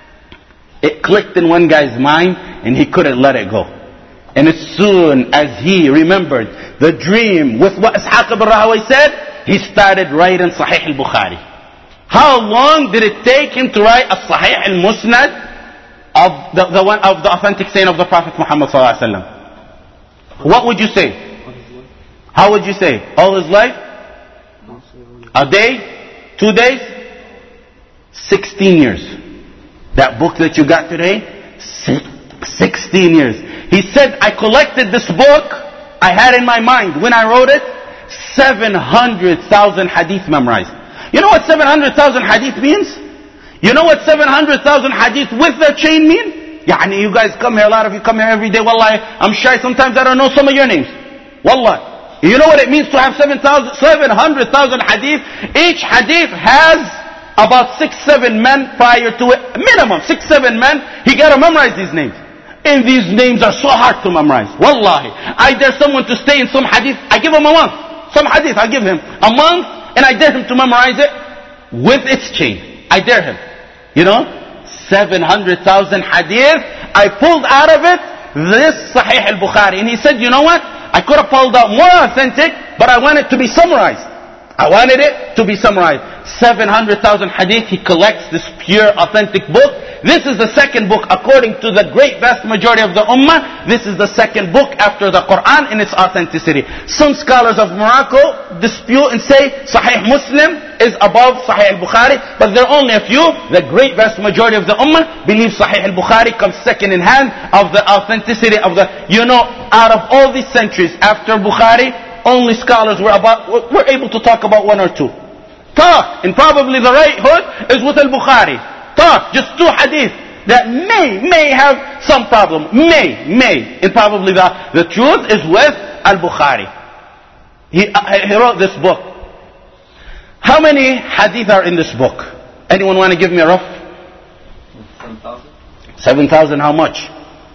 Speaker 1: It clicked in one guy's mind and he couldn't let it go. And as soon as he remembered the dream with what Ishaq ibn Rahaway said, he started writing Sahih al-Bukhari. How long did it take him to write a Sahih al-Musnad of the, the one of the authentic saying of the Prophet Muhammad sallallahu alaihi wasallam? What would you say? How would you say? All his life? A day? Two days? Sixteen years. That book that you got today? Sixteen years. He said, I collected this book I had in my mind when I wrote it, seven hundred thousand hadith memorized. You know what seven hundred thousand hadith means? You know what seven hundred thousand hadith with the chain mean? Yani you guys come here, a lot of you come here every day. Wallahi, I'm shy sometimes I don't know some of your names. Wallahi. You know what it means to have seven hundred thousand hadith? Each hadith has about six, seven men prior to it. Minimum, six, seven men. He got to memorize these names. And these names are so hard to memorize. Wallahi. I dare someone to stay in some hadith. I give him a month. Some hadith, I give him a month. And I dare him to memorize it with its chain. I dare him. You know? seven hundred thousand hadith. I pulled out of it this Sahih al-Bukhari. And he said, you know what? I could have pulled out more authentic, but I want it to be summarized. I wanted it to be summarized. seven hundred thousand hadith, he collects this pure, authentic book. This is the second book, according to the great vast majority of the ummah. This is the second book after the Quran in its authenticity. Some scholars of Morocco dispute and say Sahih Muslim is above Sahih al-Bukhari, but there are only a few. The great vast majority of the ummah believe Sahih al-Bukhari comes second in hand of the authenticity of the, you know, out of all these centuries after Bukhari, only scholars were about were able to talk about one or two. Talk, and probably the right hood is with al-Bukhari. Talk, just two hadith that may, may have some problem. May, may. And probably the, the truth is with al-Bukhari. He, uh, he wrote this book. How many hadith are in this book? Anyone want to give me a rough? seven thousand. seven thousand, how much?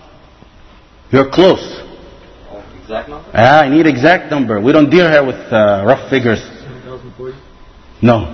Speaker 1: You're close.
Speaker 4: Oh, exact number?
Speaker 1: Ah, I need exact number. We don't deal here with uh, rough figures.
Speaker 4: seven thousand forty?
Speaker 1: No.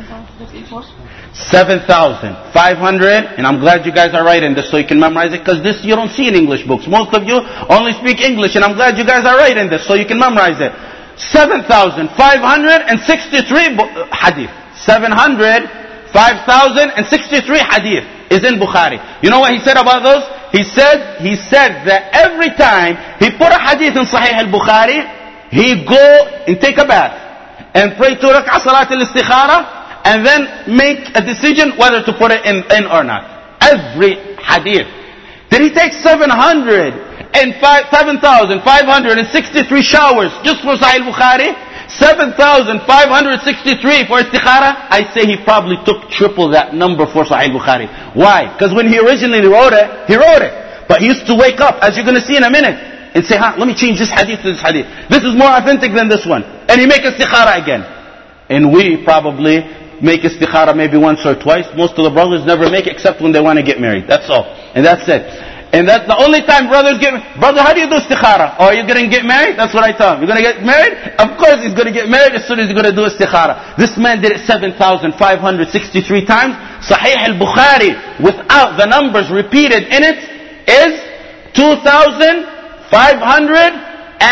Speaker 1: seven thousand five hundred, and I'm glad you guys are writing this so you can memorize it, because this you don't see in English books. Most of you only speak English, and I'm glad you guys are writing this so you can memorize it. seven thousand five hundred sixty-three hadith. seven hundred five thousand sixty-three hadith is in Bukhari. You know what he said about those? He said, he said that every time he put a hadith in Sahih al-Bukhari, he go and take a bath and pray two rak'ah salat al-istikhara, and then make a decision whether to put it in, in or not. Every hadith. Did he take seven hundred and seven thousand five hundred sixty-three showers just for Sahih Bukhari? seven thousand five hundred sixty-three for istikhara? I say he probably took triple that number for Sahih Bukhari. Why? Because when he originally wrote it, he wrote it. But he used to wake up, as you're going to see in a minute, and say, huh, let me change this hadith to this hadith. This is more authentic than this one. And he make istikhara again. And we probably make istikhara maybe once or twice. Most of the brothers never make it except when they want to get married. That's all. And that's it. And that's the only time brothers get married. Brother, how do you do istikhara? Oh, are you going to get married? That's what I tell him. You're going to get married? Of course he's going to get married as soon as he's going to do istikhara. This man did it seven thousand five hundred sixty-three times. Sahih al-Bukhari, without the numbers repeated in it, is two thousand five hundred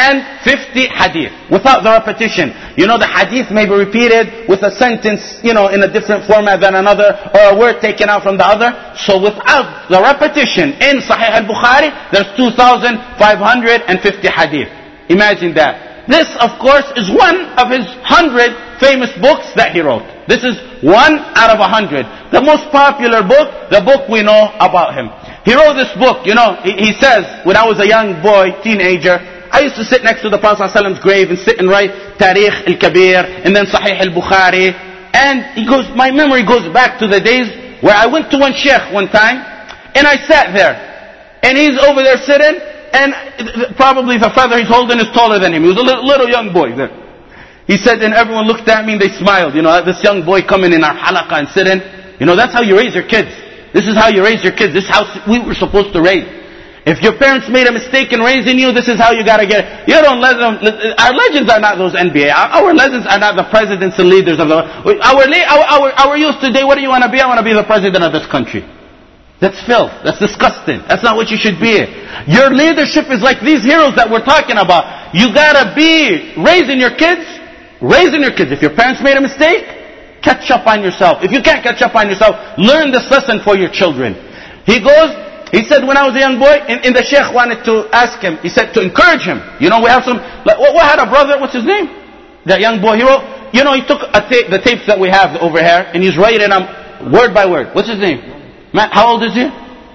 Speaker 1: fifty hadith, without the repetition. You know, the hadith may be repeated with a sentence, you know, in a different format than another, or a word taken out from the other. So without the repetition in Sahih al-Bukhari, there's two thousand five hundred fifty hadith. Imagine that. This, of course, is one of his hundred famous books that he wrote. This is one out of a hundred. The most popular book, the book we know about him. He wrote this book, you know, he, he says, when I was a young boy, teenager, I used to sit next to the Prophet ﷺ's grave and sit and write Tarikh al-Kabir and then Sahih al-Bukhari. And he goes, my memory goes back to the days where I went to one sheikh one time, and I sat there, and he's over there sitting, and probably the feather he's holding is taller than him. He was a little, little young boy there. He said, and everyone looked at me and they smiled. You know, this young boy coming in our halaqah and sitting. You know, that's how you raise your kids. This is how you raise your kids. This is how we were supposed to raise. If your parents made a mistake in raising you, this is how you gotta get it. You don't let them, our legends are not those N B A. Our, our legends are not the presidents and leaders of the, our, our, our, our youth today, what do you want to be? I want to be the president of this country. That's filth. That's disgusting. That's not what you should be. Your leadership is like these heroes that we're talking about. You gotta be raising your kids, raising your kids. If your parents made a mistake, catch up on yourself. If you can't catch up on yourself, learn this lesson for your children. He goes, he said when I was a young boy, and, and the sheikh wanted to ask him, he said to encourage him. You know, we have some, like, what, what had a brother, what's his name? That young boy, he wrote, you know, he took a tape, the tapes that we have over here, and he's writing them word by word. What's his name? Man, how old is he?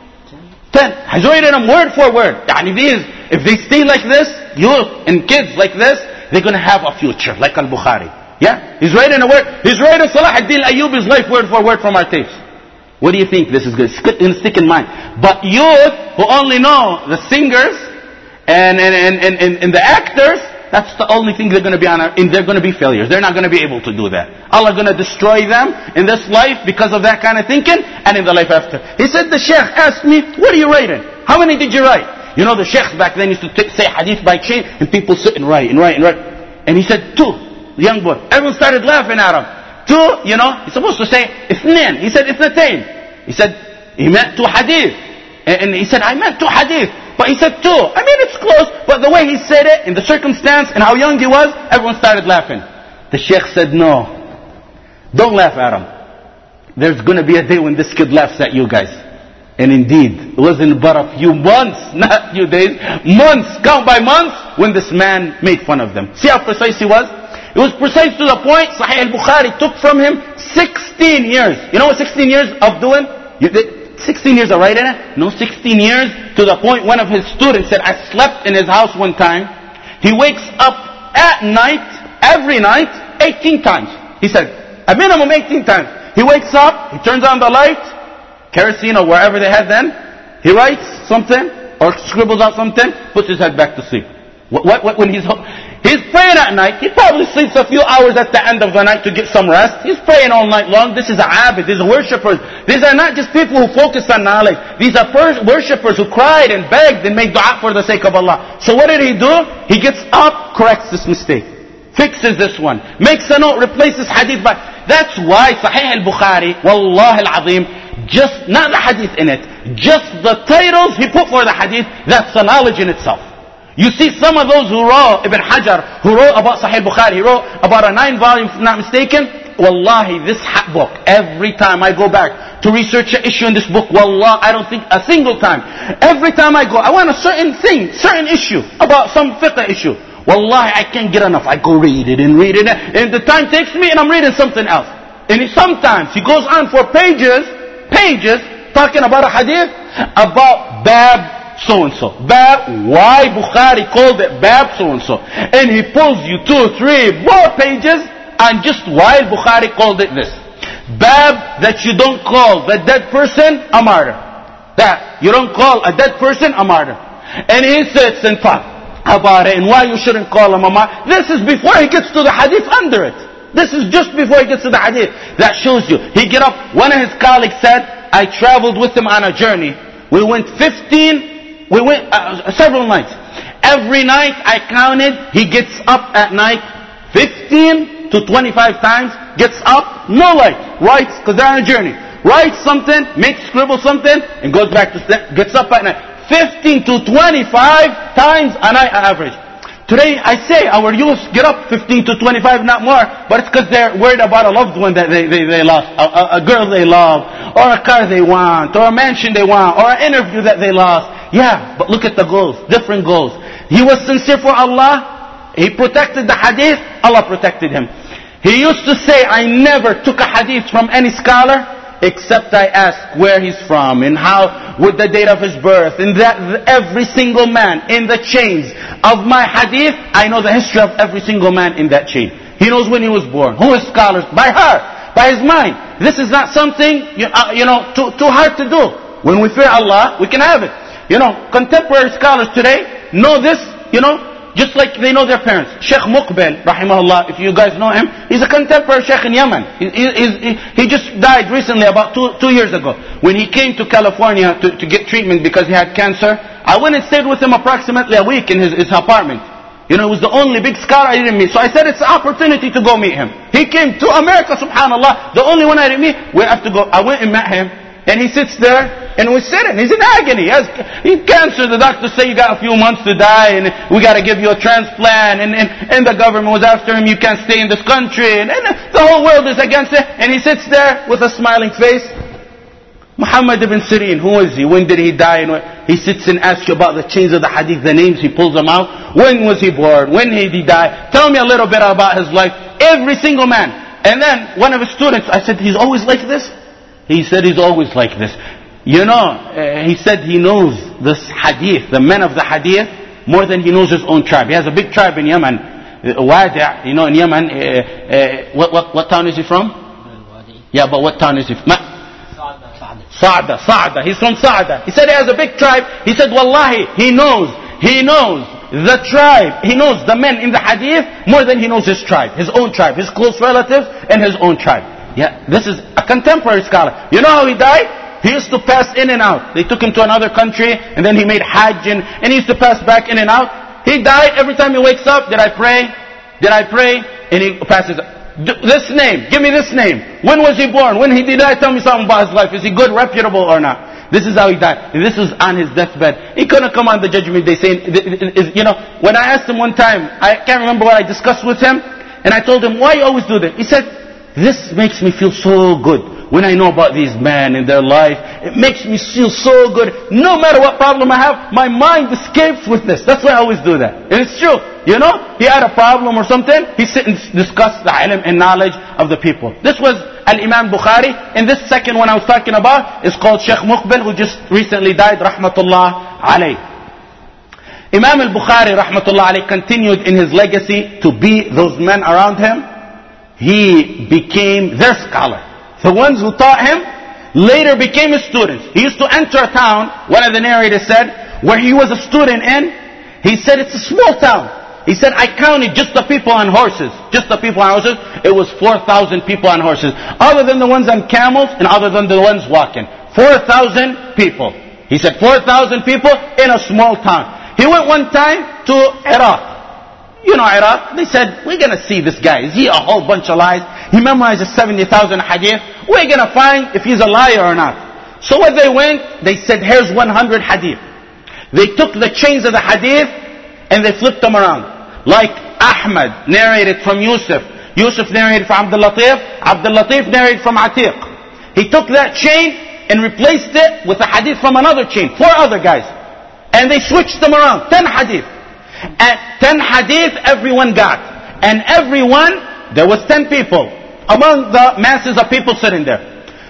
Speaker 1: Ten. He's writing them word for word. And if, these, if they stay like this, youth and kids like this, they're going to have a future, like Al-Bukhari. Yeah? He's writing a word, he's writing Salah ad-Din Ayyubi's life word for word from our tapes. What do you think? This is good. It's stick in mind. But youth who only know the singers and, and, and, and, and the actors, that's the only thing they're going to be on, our, and they're going to be failures. They're not going to be able to do that. Allah is going to destroy them in this life because of that kind of thinking, and in the life after. He said, the sheikh asked me, what are you writing? How many did you write? You know, the sheikhs back then used to t- say hadith by chain, and people sit and write and write and write. And he said, two. The young boy. Everyone started laughing at him. Two, you know, he's supposed to say, ithnain. He said, ithnatayn. He said, he meant two hadith. And, and he said, I meant two hadith. But he said two. I mean, it's close, but the way he said it, in the circumstance, and how young he was, everyone started laughing. The sheikh said, no. Don't laugh at him. There's going to be a day when this kid laughs at you guys. And indeed, it wasn't but a few months, not a few days, months, count by months, when this man made fun of them. See how precise he was? It was precise to the point, Sahih al-Bukhari took from him sixteen years. You know what sixteen years of doing? You did sixteen years of writing it? No, sixteen years to the point one of his students said, I slept in his house one time. He wakes up at night, every night, eighteen times. He said, a minimum eighteen times. He wakes up, he turns on the light, kerosene or wherever they had then. He writes something or scribbles out something, puts his head back to sleep. What, what, what, when he's, he's praying at night, he probably sleeps a few hours at the end of the night to get some rest. He's praying all night long. This is a abid, these are worshippers. These are not just people who focus on knowledge. These are pers- worshippers who cried and begged and made dua for the sake of Allah. So what did he do? He gets up, corrects this mistake, fixes this one, makes a note, replaces hadith by... That's why Sahih al-Bukhari, Wallah al-Azim, just, not the hadith in it, just the titles he put for the hadith, that's a knowledge in itself. You see some of those who wrote, Ibn Hajar, who wrote about Sahih Bukhari, he wrote about a nine volume, if not mistaken. Wallahi, this book, every time I go back to research an issue in this book, wallah, I don't think a single time. Every time I go, I want a certain thing, certain issue, about some fiqh issue. Wallahi, I can't get enough. I go read it and read it, and the time takes me and I'm reading something else. And he, sometimes he goes on for pages, pages, talking about a hadith, about bab, so-and-so. Bab, why Bukhari called it Bab so-and-so. And he pulls you two, three, more pages on just why Bukhari called it this. Bab, that you don't call the dead person a martyr. That, you don't call a dead person a martyr. And he sits and talks about it and why you shouldn't call him a martyr. This is before he gets to the hadith under it. This is just before he gets to the hadith. That shows you. He get up, one of his colleagues said, I traveled with him on a journey. We went fifteen We went uh, several nights. Every night I counted, he gets up at night fifteen to twenty-five times, gets up, no light, writes, because they're on a journey, writes something, makes, scribble something, and goes back to sleep, gets up at night. fifteen to twenty-five times a night on average. Today I say our youth get up fifteen to twenty-five, not more, but it's because they're worried about a loved one that they, they, they lost, a, a, a girl they love, or a car they want, or a mansion they want, or an interview that they lost. Yeah, but look at the goals, different goals. He was sincere for Allah, he protected the hadith, Allah protected him. He used to say, I never took a hadith from any scholar, except I asked where he's from, and how, with the date of his birth, and that every single man in the chains of my hadith, I know the history of every single man in that chain. He knows when he was born, who is scholars, by heart, by his mind. This is not something, you, uh, you know, too, too hard to do. When we fear Allah, we can have it. You know, contemporary scholars today know this, you know, just like they know their parents. Sheikh Muqbil, rahimahullah, if you guys know him, he's a contemporary Sheikh in Yemen. He, he, he, he just died recently, about two, two years ago. When he came to California to, to get treatment because he had cancer, I went and stayed with him approximately a week in his, his apartment. You know, he was the only big scholar I didn't meet. So I said it's an opportunity to go meet him. He came to America, subhanAllah, the only one I didn't meet. We have to go. I went and met him. And he sits there, and we're sitting. He's in agony. He has he cancer. The doctors say you got a few months to die, and we got to give you a transplant. And, and, and the government was after him. You can't stay in this country. And, and the whole world is against it. And he sits there with a smiling face. Muhammad ibn Sirin, who is he? When did he die? And he sits and asks you about the chains of the hadith, the names. He pulls them out. When was he born? When did he die? Tell me a little bit about his life. Every single man. And then one of his students, I said, he's always like this? He said he's always like this. You know, uh, he said he knows this hadith, the men of the hadith, more than he knows his own tribe. He has a big tribe in Yemen, uh, Wadi', you know, in Yemen. Uh, uh, what, what, what town is he from? Yeah, but what town is he from? Sa'da, Sa'da. He's from Sa'da. He said he has a big tribe. He said, Wallahi, he knows, he knows the tribe. He knows the men in the hadith more than he knows his tribe, his own tribe, his close relatives and his own tribe. Yeah, this is a contemporary scholar. You know how he died? He used to pass in and out. They took him to another country, and then he made Hajj, and, and he used to pass back in and out. He died. Every time he wakes up, did I pray? Did I pray? And he passes. This name, give me this name. When was he born? When he did I? Tell me something about his life. Is he good, reputable, or not? This is how he died. This is on his deathbed. He couldn't come on the judgment day saying, you know, when I asked him one time, I can't remember what I discussed with him, and I told him, why you always do that? He said, this makes me feel so good when I know about these men and their life. It makes me feel so good. No matter what problem I have, my mind escapes with this. That's why I always do that. And it's true. You know, he had a problem or something, he sit and discuss the ilm and knowledge of the people. This was Al-Imam Bukhari. And this second one I was talking about is called Sheikh Muqbil, who just recently died, rahmatullah alayh. Imam al-Bukhari, rahmatullah alayh, continued in his legacy to be those men around him. He became their scholar. The ones who taught him later became his students. He used to enter a town, one of the narrators said, where he was a student in. He said it's a small town. He said, I counted just the people on horses. Just the people on horses. It was four thousand people on horses. Other than the ones on camels and other than the ones walking. four thousand people. He said four thousand people in a small town. He went one time to Iraq. You know Iraq, they said, we're going to see this guy. Is he a whole bunch of lies? He memorizes seventy thousand hadith. We're going to find if he's a liar or not. So when they went, they said, here's one hundred hadith. They took the chains of the hadith and they flipped them around. Like Ahmad narrated from Yusuf. Yusuf narrated from Abdul Latif. Abdul Latif narrated from Atiq. He took that chain and replaced it with a hadith from another chain. Four other guys. And they switched them around. Ten hadith. And ten hadith everyone got. And everyone, there was ten people among the masses of people sitting there.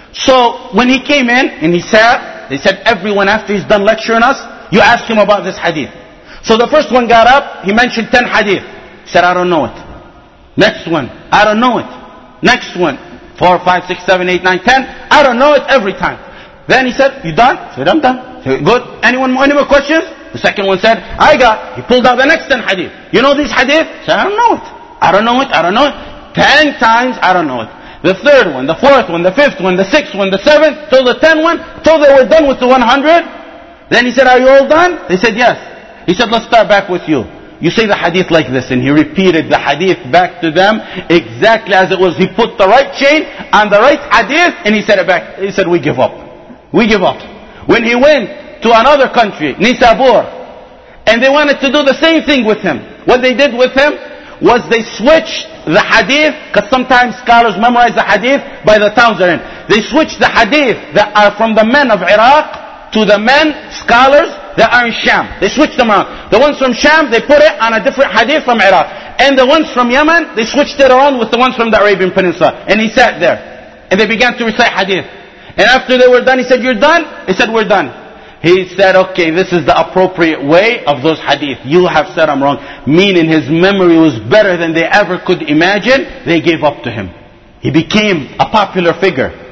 Speaker 1: So when he came in and he sat, they said, everyone after he's done lecturing us, you ask him about this hadith. So the first one got up, he mentioned ten hadith. He said, I don't know it. Next one, I don't know it. Next one, four, five, six, seven, eight, nine, ten. I don't know it every time. Then he said, you done? I said, I'm done. Said, good. Anyone, any more questions? The second one said, I got. He pulled out the next ten hadith. You know these hadith? He said, I don't know it. I don't know it. I don't know it. Ten times, I don't know it. The third one, the fourth one, the fifth one, the sixth one, the seventh, till the tenth one, till they were done with the one hundred. Then he said, are you all done? They said, yes. He said, let's start back with you. You say the hadith like this. And he repeated the hadith back to them exactly as it was. He put the right chain on the right hadith and he said it back. He said, we give up. We give up. When he went to another country, Nisabur, and they wanted to do the same thing with him. What they did with him was they switched the hadith, because sometimes scholars memorize the hadith by the towns they're in. They switched the hadith that are from the men of Iraq to the men, scholars, that are in Sham. They switched them around. The ones from Sham, they put it on a different hadith from Iraq. And the ones from Yemen, they switched it around with the ones from the Arabian Peninsula. And he sat there. And they began to recite hadith. And after they were done, he said, you're done? He said, we're done. He said, okay, this is the appropriate way of those hadith. You have said I'm wrong. Meaning his memory was better than they ever could imagine. They gave up to him. He became a popular figure.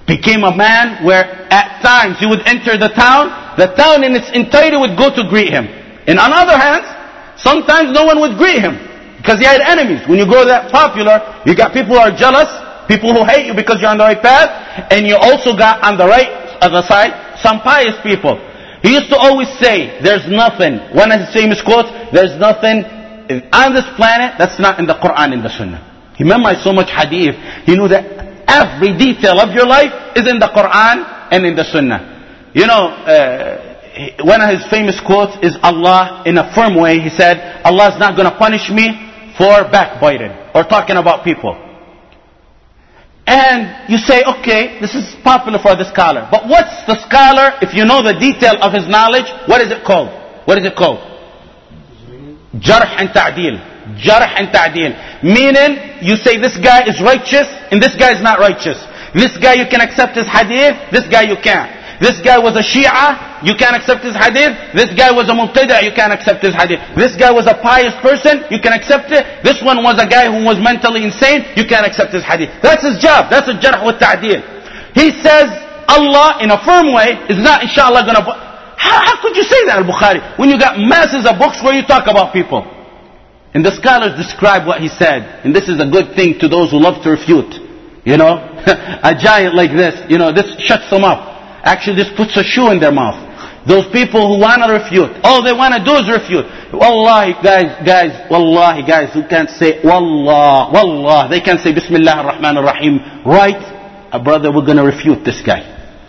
Speaker 1: Became a man where at times he would enter the town, the town in its entirety would go to greet him. And on other hands, sometimes no one would greet him because he had enemies. When you grow that popular, you got people who are jealous, people who hate you because you're on the right path, and you also got on the right other side some pious people. He used to always say, there's nothing, one of his famous quotes, there's nothing on this planet that's not in the Quran and the Sunnah. He memorized so much hadith, he knew that every detail of your life is in the Quran and in the Sunnah. You know, uh, one of his famous quotes is Allah, in a firm way, he said, Allah is not going to punish me for backbiting or talking about people. And you say, okay, this is popular for the scholar. But what's the scholar, if you know the detail of his knowledge, what is it called? What is it called? Jarh and ta'deel. Jarh and ta'deel. Meaning, you say this guy is righteous and this guy is not righteous. This guy you can accept his hadith, this guy you can't. This guy was a Shia, you can't accept his hadith. This guy was a Mubtadi', you can't accept his hadith. This guy was a pious person, you can accept it. This one was a guy who was mentally insane, you can't accept his hadith. That's his job, that's a Jarh wa ta'deel. He says, Allah in a firm way is not inshallah gonna... How, how could you say that, Al-Bukhari, when you got masses of books where you talk about people? And the scholars describe what he said. And this is a good thing to those who love to refute. You know, a giant like this, you know, this shuts them up. Actually, this puts a shoe in their mouth. Those people who want to refute, all they want to do is refute. Wallahi, guys, guys, wallahi, guys, who can't say wallah, wallah, they can't say Bismillah ar-Rahman ar-Rahim, right? Uh, brother, we're going to refute this guy.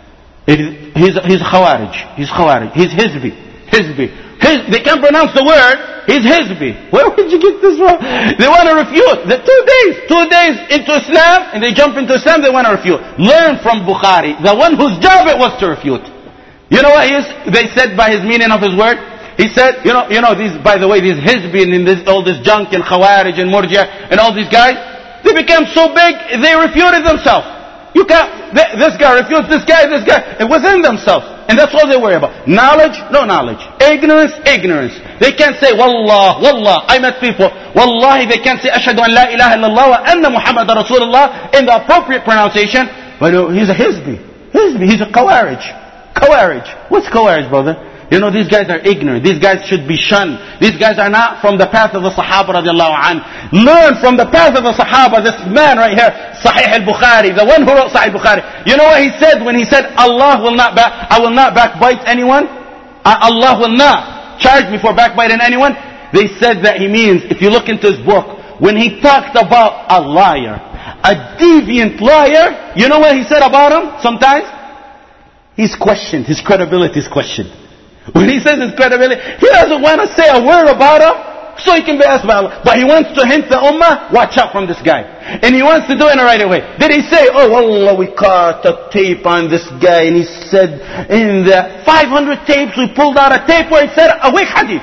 Speaker 1: It, he's, he's Khawarij, he's Khawarij, he's Hizbi, Hizbi. His, they can't pronounce the word, he's Hizbi. Where would you get this from? They want to refute. The two days, two days into Islam, and they jump into Islam, they want to refute. Learn from Bukhari, the one whose job it was to refute. You know what he is? They said by his meaning of his word? He said, you know, you know these, by the way, these Hizbi and this, all this junk and Khawarij and Murja and all these guys, they became so big, they refuted themselves. You can't, this guy refutes this guy, this guy, and within themselves. And that's all they worry about. Knowledge, no knowledge. Ignorance, ignorance. They can't say, Wallah, Wallah. I met people, Wallahi, they can't say, Ashhadu an la ilaha illallah wa anna Muhammad Rasulullah in the appropriate pronunciation. But he's a Hizbi. Hizbi, he's a Khawarij. Khawarij. What's Khawarij, brother? You know, these guys are ignorant. These guys should be shunned. These guys are not from the path of the Sahaba radiallahu anhu. Learn from the path of the Sahaba. This man right here, Sahih al-Bukhari, the one who wrote Sahih al-Bukhari. You know what he said when he said, Allah will not back, I will not backbite anyone? Uh, Allah will not charge me for backbiting anyone? They said that he means, if you look into his book, when he talked about a liar, a deviant liar, you know what he said about him sometimes? He's questioned. His credibility is questioned. When he says his credibility, he doesn't want to say a word about him so he can be asked by Allah. But he wants to hint the ummah, watch out from this guy. And he wants to do it in the right way. Did he say, oh Allah, we caught a tape on this guy, and he said in the five hundred tapes we pulled out a tape where it said a weak hadith.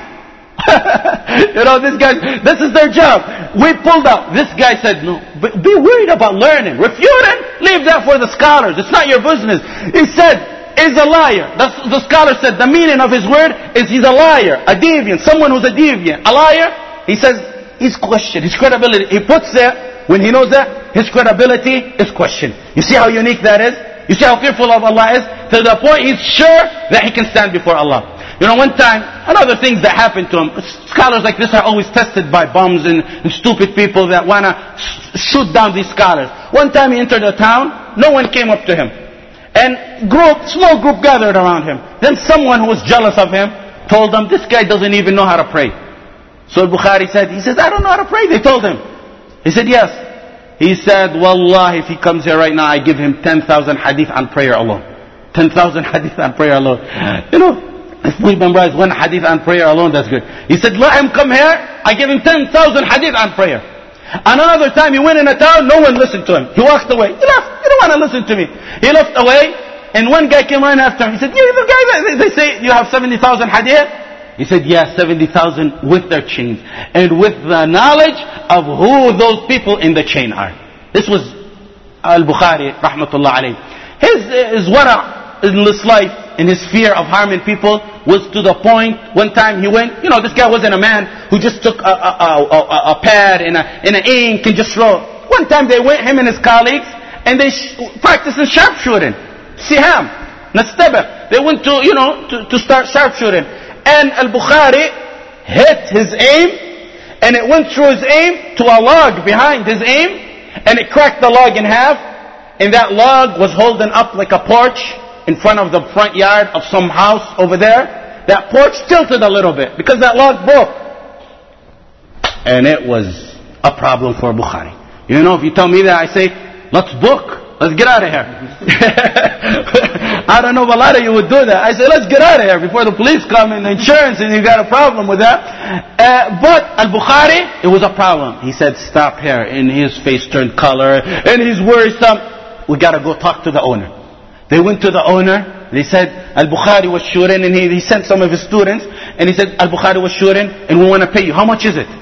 Speaker 1: You know, this guy, this is their job. We pulled out. This guy said, no, but be worried about learning. Refuting, leave that for the scholars. It's not your business. He said, is a liar. The, the scholar said the meaning of his word is he's a liar, a deviant, someone who's a deviant. A liar, he says, he's questioned, his credibility. He puts there, when he knows that, his credibility is questioned. You see how unique that is? You see how fearful of Allah is? To the point he's sure that he can stand before Allah. You know, one time, and other things that happened to him, scholars like this are always tested by bums and, and stupid people that want to shoot down these scholars. One time he entered a town, no one came up to him. And group, small group gathered around him. Then someone who was jealous of him told him, this guy doesn't even know how to pray. So Bukhari said, he says, I don't know how to pray. They told him. He said, yes. He said, Wallah, if he comes here right now, I give him ten thousand hadith on prayer alone. ten thousand hadith on prayer alone. You know, if we memorize one hadith on prayer alone, that's good. He said, let him come here, I give him ten thousand hadith on prayer. Another time he went in a town, no one listened to him. He walked away. He left. You don't want to listen to me. He left away, and one guy came running after him. He said, you're the guy that they say you have seventy thousand hadith? He said, yeah, seventy thousand with their chains. And with the knowledge of who those people in the chain are. This was Al-Bukhari, rahmatullah alayhi. His, his wara' in this life, and his fear of harming people was to the point, one time he went, you know, this guy wasn't a man who just took a, a, a, a, a pad and, a, and an ink and just wrote. One time they went, him and his colleagues, and they sh- practicing sharpshooting. Siham, Nastabah. They went to, you know, to, to start sharpshooting. And Al-Bukhari hit his aim, and it went through his aim to a log behind his aim, and it cracked the log in half, and that log was holding up like a porch in front of the front yard of some house over there. That porch tilted a little bit because that log broke. And it was a problem for Bukhari. You know, if you tell me that, I say, let's book. Let's get out of here. I don't know if a lot of you would do that. I say, let's get out of here before the police come and the insurance and you got a problem with that. Uh, but Al-Bukhari, it was a problem. He said, stop here. And his face turned color and he's worrisome. We got to go talk to the owner. They went to the owner. They said, Al-Bukhari was shooting, and he, he sent some of his students. And he said, Al-Bukhari was shooting and we want to pay you. How much is it?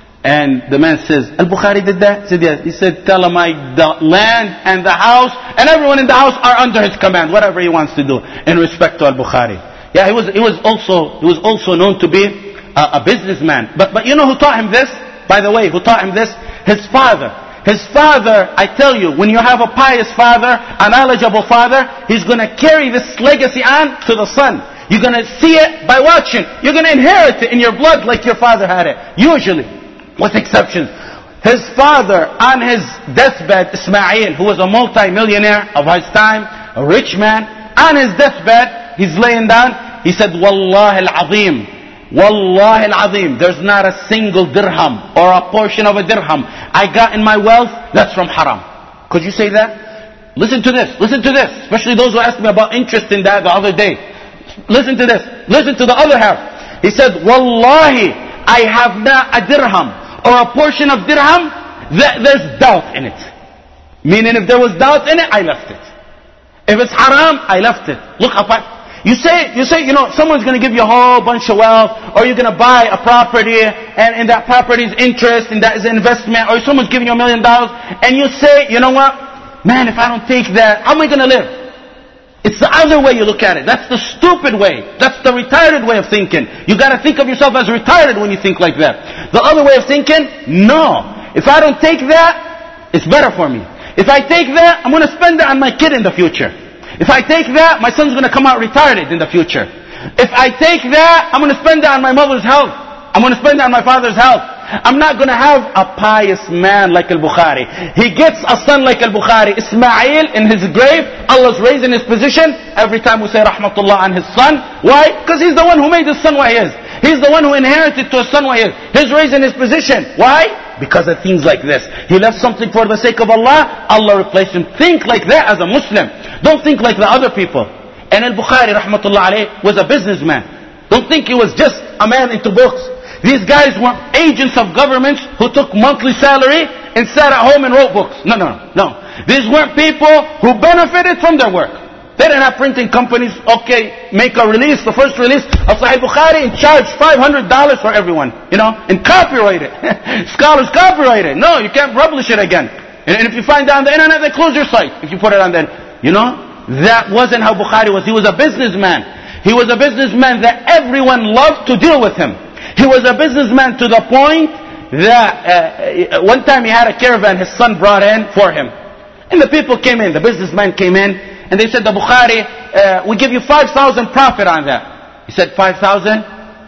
Speaker 1: And the man says, Al-Bukhari did that? He said, yes. He said, tell him I, the land and the house and everyone in the house are under his command, whatever he wants to do, in respect to Al-Bukhari. Yeah, he was, he was also, he was also known to be a, a businessman. But, but you know who taught him this? By the way, who taught him this? His father. His father, I tell you, when you have a pious father, a knowledgeable father, he's going to carry this legacy on to the son. You're going to see it by watching. You're going to inherit it in your blood like your father had it. Usually. With exceptions. His father, on his deathbed, Ismail, who was a multi-millionaire of his time, a rich man, on his deathbed, he's laying down, he said, Wallahi al-Azim, Wallahi al-Azim, there's not a single dirham or a portion of a dirham I got in my wealth that's from haram. Could you say that? Listen to this, listen to this, especially those who asked me about interest in that the other day. Listen to this, listen to the other half. He said, Wallahi, I have not a dirham or a portion of dirham that there's doubt in it. Meaning if there was doubt in it, I left it. If it's haram, I left it. Look how far. You say, you say, you know, someone's going to give you a whole bunch of wealth, or you're going to buy a property, and in that property's interest, and that is an investment, or someone's giving you a million dollars, and you say, you know what? Man, if I don't take that, how am I going to live? It's the other way you look at it. That's the stupid way. That's the retarded way of thinking. You got to think of yourself as retarded when you think like that. The other way of thinking, no. If I don't take that, it's better for me. If I take that, I'm going to spend it on my kid in the future. If I take that, my son's going to come out retarded in the future. If I take that, I'm going to spend it on my mother's health. I'm going to spend it on my father's health. I'm not going to have a pious man like Al-Bukhari. He gets a son like Al-Bukhari. Ismail in his grave, Allah's raising his position. Every time we say Rahmatullah on his son. Why? Because he's the one who made his son what he is. He's the one who inherited to his son what he is. He's raising his position. Why? Because of things like this. He left something for the sake of Allah. Allah replaced him. Think like that as a Muslim. Don't think like the other people. And Al-Bukhari Rahmatullah alayh was a businessman. Don't think he was just a man into books. These guys weren't agents of governments who took monthly salary and sat at home and wrote books. No, no, no. These weren't people who benefited from their work. They didn't have printing companies. Okay, make a release, the first release of Sahih Bukhari, and charge five hundred dollars for everyone. You know, and copyright it. Scholars copyright it. No, you can't publish it again. And if you find it on the internet, they close your site if you put it on there. You know, that wasn't how Bukhari was. He was a businessman. He was a businessman that everyone loved to deal with him. He was a businessman to the point that uh, one time he had a caravan his son brought in for him. And the people came in, the businessman came in, and they said, the Bukhari, uh, we give you five thousand profit on that. He said, five thousand?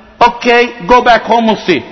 Speaker 1: Okay, go back home, we'll see.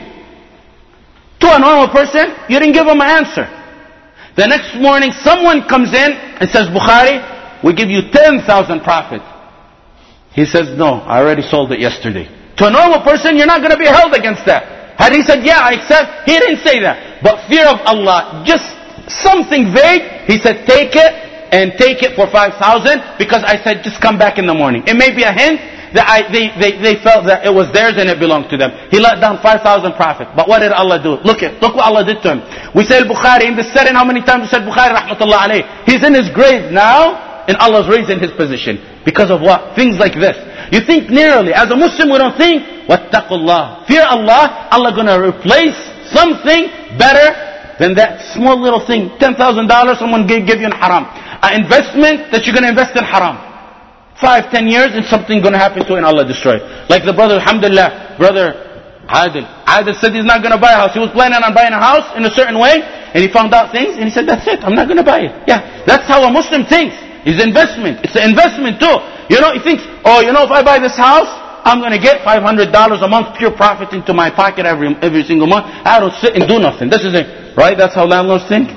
Speaker 1: To a normal person, you didn't give him an answer. The next morning, someone comes in and says, Bukhari, we give you ten thousand profit. He says, no, I already sold it yesterday. To a normal person, you're not going to be held against that. Had he said, yeah, I accept, he didn't say that. But fear of Allah, just something vague, he said, take it, and take it for five thousand, because I said, just come back in the morning. It may be a hint that I, they, they, they felt that it was theirs and it belonged to them. He let down five thousand profit. But what did Allah do? Look at, look what Allah did to him. We say Al-Bukhari, in the setting, how many times we said Bukhari, Rahmatullah alayh? He's in his grave now, and Allah's raising his position. Because of what? Things like this. You think narrowly. As a Muslim, we don't think, wattaqullah. Fear Allah. Allah going to replace something better than that small little thing. ten thousand dollars someone give, give you in haram. An investment that you're going to invest in haram. Five, ten years and something going to happen to it and Allah destroy it. Like the brother, alhamdulillah, brother Adil. Adil said he's not going to buy a house. He was planning on buying a house in a certain way. and he found out things, and he said, that's it, I'm not going to buy it. Yeah, that's how a Muslim thinks. It's investment. It's an investment too. You know, he thinks, oh, you know, if I buy this house, I'm going to get five hundred dollars a month pure profit into my pocket every every single month. I don't sit and do nothing. This is it, right? That's how landlords think.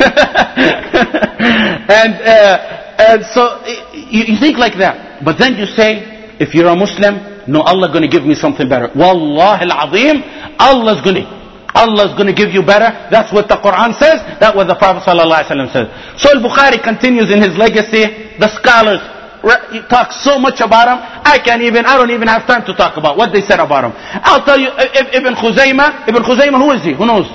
Speaker 1: and uh, and so you, you think like that. But then you say, if you're a Muslim, no, Allah's going to give me something better. Wallahi al-azim, Allah's going to Allah's going to give you better. That's what the Quran says. That's what the Prophet ﷺ says. So Al-Bukhari continues in his legacy. The scholars he talks so much about him, I can't even, I don't even have time to talk about what they said about him. I'll tell you, Ibn Khuzaymah, Ibn Khuzaymah, who is he? Who knows?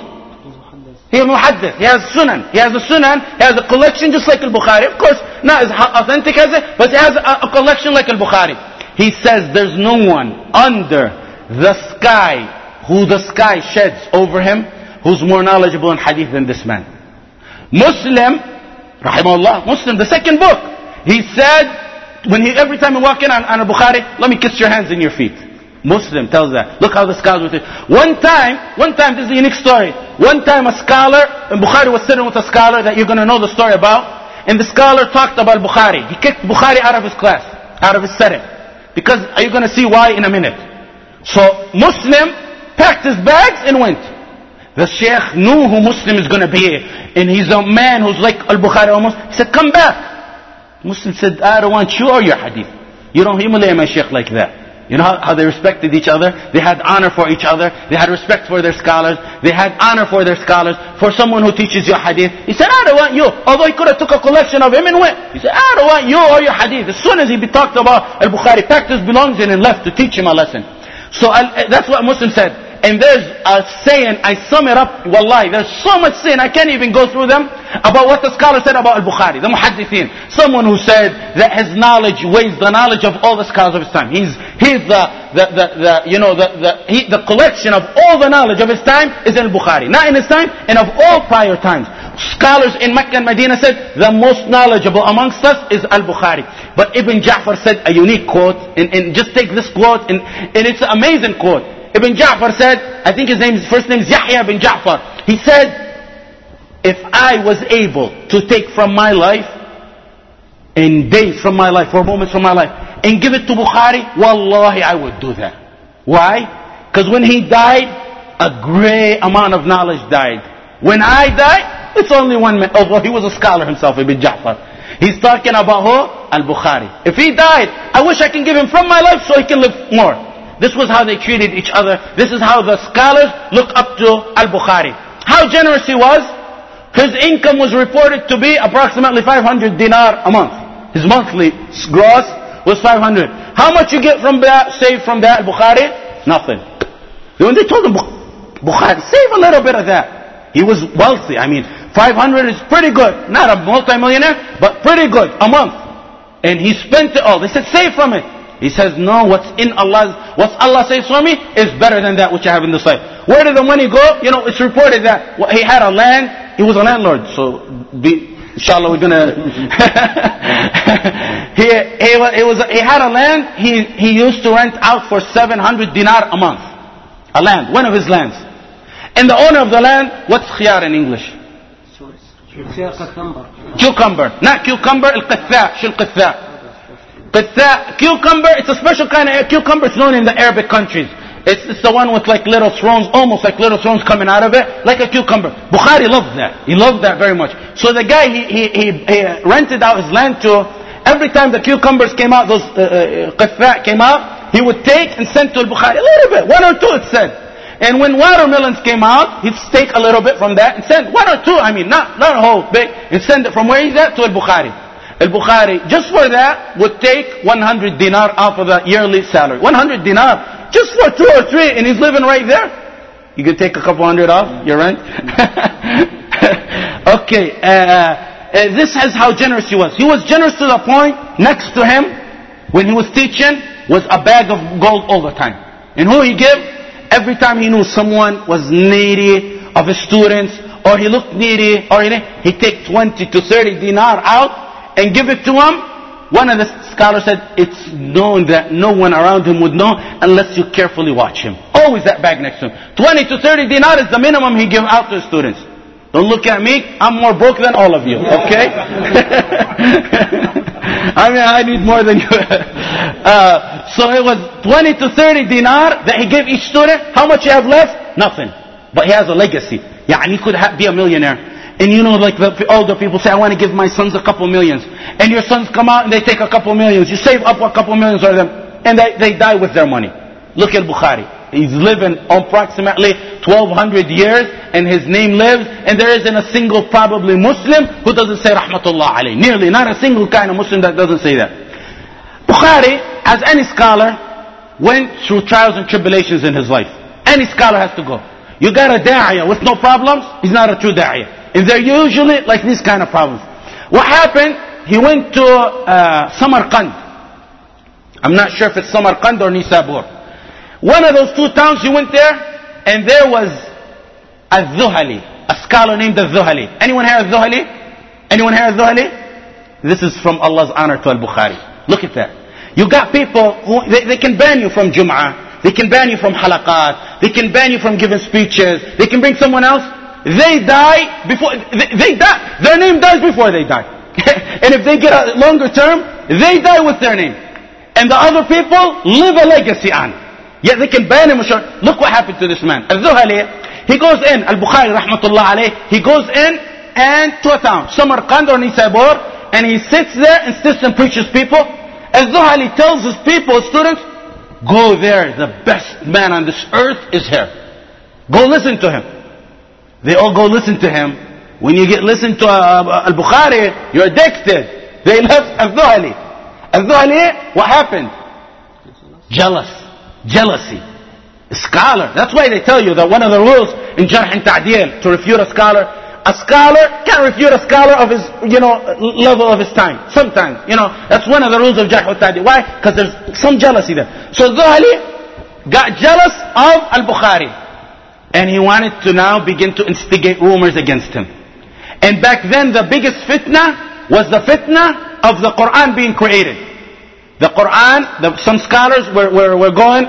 Speaker 1: He is muhaddith. He has sunan. He has a sunan. He has a collection just like Al-Bukhari. Of course, not as authentic as it, but he has a, a collection like Al-Bukhari. He says there's no one under the sky who the sky sheds over him who's more knowledgeable in hadith than this man. Muslim, rahimahullah, Muslim, the second book, he said, when he, every time he walk in on, on a Bukhari, let me kiss your hands and your feet. Muslim tells that. Look how the scholars would say. One time, one time, this is a unique story. One time a scholar, and Bukhari was sitting with a scholar that you're going to know the story about, and the scholar talked about Bukhari. He kicked Bukhari out of his class, out of his setting. Because, are you going to see why in a minute? So, Muslim packed his bags and went. The Shaykh knew who Muslim is going to be, and he's a man who's like Al-Bukhari almost. He said, come back. Muslim said, I don't want you or your hadith. You don't humiliate my Shaykh like that. You know how, how they respected each other? They had honor for each other. They had respect for their scholars. They had honor for their scholars. For someone who teaches you hadith, he said, I don't want you. Although he could have took a collection of him and went. He said, I don't want you or your hadith. As soon as he talked about Al-Bukhari, packed his belongings and left to teach him a lesson. So that's what Muslim said. And there's a saying, I sum it up, wallahi, there's so much saying, I can't even go through them, about what the scholar said about Al-Bukhari, the muhaddithin. Someone who said that his knowledge weighs the knowledge of all the scholars of his time. He's, he's the, the, the, the you know, the, the, he, the collection of all the knowledge of his time is in Al-Bukhari. Not in his time, and of all prior times. Scholars in Mecca and Medina said, the most knowledgeable amongst us is Al-Bukhari. But Ibn Ja'far said a unique quote, and, and just take this quote, and, and it's an amazing quote. Ibn Ja'far said, I think his name, his first name is Yahya ibn Ja'far. He said, if I was able to take from my life, in days from my life, or moments from my life, and give it to Bukhari, wallahi I would do that. Why? Because when he died, a great amount of knowledge died. When I died, it's only one man, although he was a scholar himself, Ibn Ja'far. He's talking about who? Al-Bukhari. If he died, I wish I can give him from my life so he can live more. This was how they treated each other. This is how the scholars look up to Al-Bukhari. How generous he was. His income was reported to be approximately five hundred dinar a month. His monthly gross was five hundred. How much you get from that, save from that Al-Bukhari? Nothing. When they told him, Bukhari, save a little bit of that. He was wealthy. I mean, five hundred is pretty good. Not a multimillionaire, but pretty good a month. And he spent it all. They said, save from it. He says, no, what's in Allah's, what's Allah says for me is better than that which I have in this life. Where did the money go? You know, it's reported that he had a land, he was a landlord. So, be, inshallah, we're gonna, he, he, he, was, he had a land, he, he used to rent out for seven hundred dinar a month. A land, one of his lands. And the owner of the land, what's khiyar in English? Cucumber. Not cucumber, al-qitha, shil qitha. Qitha, cucumber, it's a special kind of cucumber. It's known in the Arabic countries. It's, it's the one with like little thrones, almost like little thrones coming out of it, like a cucumber. Bukhari loved that. He loved that very much. So the guy, he, he, he, he rented out his land to, every time the cucumbers came out, those uh, qitha came out, he would take and send to Al-Bukhari a little bit, one or two it said. And when watermelons came out, he'd take a little bit from that and send one or two, I mean, not, not a whole big, and send it from where he's at to Al-Bukhari. Al-Bukhari, just for that, would take one hundred dinar off of the yearly salary. one hundred dinar, just for two or three, and he's living right there. You could take a couple hundred off your rent. Okay, uh, uh, this is how generous he was. He was generous to the point, next to him, when he was teaching, was a bag of gold all the time. And who he gave? Every time he knew someone was needy of his students, or he looked needy, or he, he'd take twenty to thirty dinar out, and give it to him. One of the scholars said, it's known that no one around him would know unless you carefully watch him. Always that bag next to him. twenty to thirty dinar is the minimum he gave out to his students. Don't look at me. I'm more broke than all of you. Okay? I mean, I need more than you. Uh, so it was twenty to thirty dinar that he gave each student. How much you have left? Nothing. But he has a legacy. Yeah, and he could ha- be a millionaire. And you know, like the older people say, I want to give my sons a couple millions. And your sons come out and they take a couple millions. You save up a couple millions for them. And they, they die with their money. Look at Bukhari. He's living approximately twelve hundred years and his name lives, and there isn't a single probably Muslim who doesn't say Rahmatullah alayh. Nearly not a single kind of Muslim that doesn't say that. Bukhari, as any scholar, went through trials and tribulations in his life. Any scholar has to go. You got a da'iyah with no problems, he's not a true da'iyah. And they're usually like these kind of problems. What happened? He went to uh, Samarkand. I'm not sure if it's Samarkand or Nisabur. One of those two towns, he went there, and there was Al-Dhuhali, a scholar named Al-Dhuhali. Anyone here Al-Dhuhali? Anyone here Al-Dhuhali? This is from Allah's honor to Al-Bukhari. Look at that. You got people who, they, they can ban you from Jum'ah, they can ban you from halaqat, they can ban you from giving speeches, they can bring someone else. They die before, they, they die, their name dies before they die. And if they get a longer term, they die with their name. And the other people live a legacy on. Yet they can ban him. Look what happened to this man. Al-Dhuhali, he goes in, Al-Bukhari rahmatullah alayh, he goes in and to a town, Samarkand or Nisabur, and he sits there and sits and preaches people. Al-Dhuhali tells his people, his students, go there, the best man on this earth is here. Go listen to him. They all go listen to him. When you get listened to uh, Al-Bukhari, you're addicted. They left Al-Dhuhali. Al-Dhuhali, what happened? Jealous. Jealousy. A scholar. That's why they tell you that one of the rules in Jarh and Ta'dil, to refute a scholar, a scholar can't refute a scholar of his, you know, level of his time. Sometimes, you know, that's one of the rules of Jarh and Ta'dil. Why? Because there's some jealousy there. So Dhuhali got jealous of Al-Bukhari. And he wanted to now begin to instigate rumors against him. And back then the biggest fitna was the fitna of the Quran being created. The Quran, the, some scholars were, were, were going,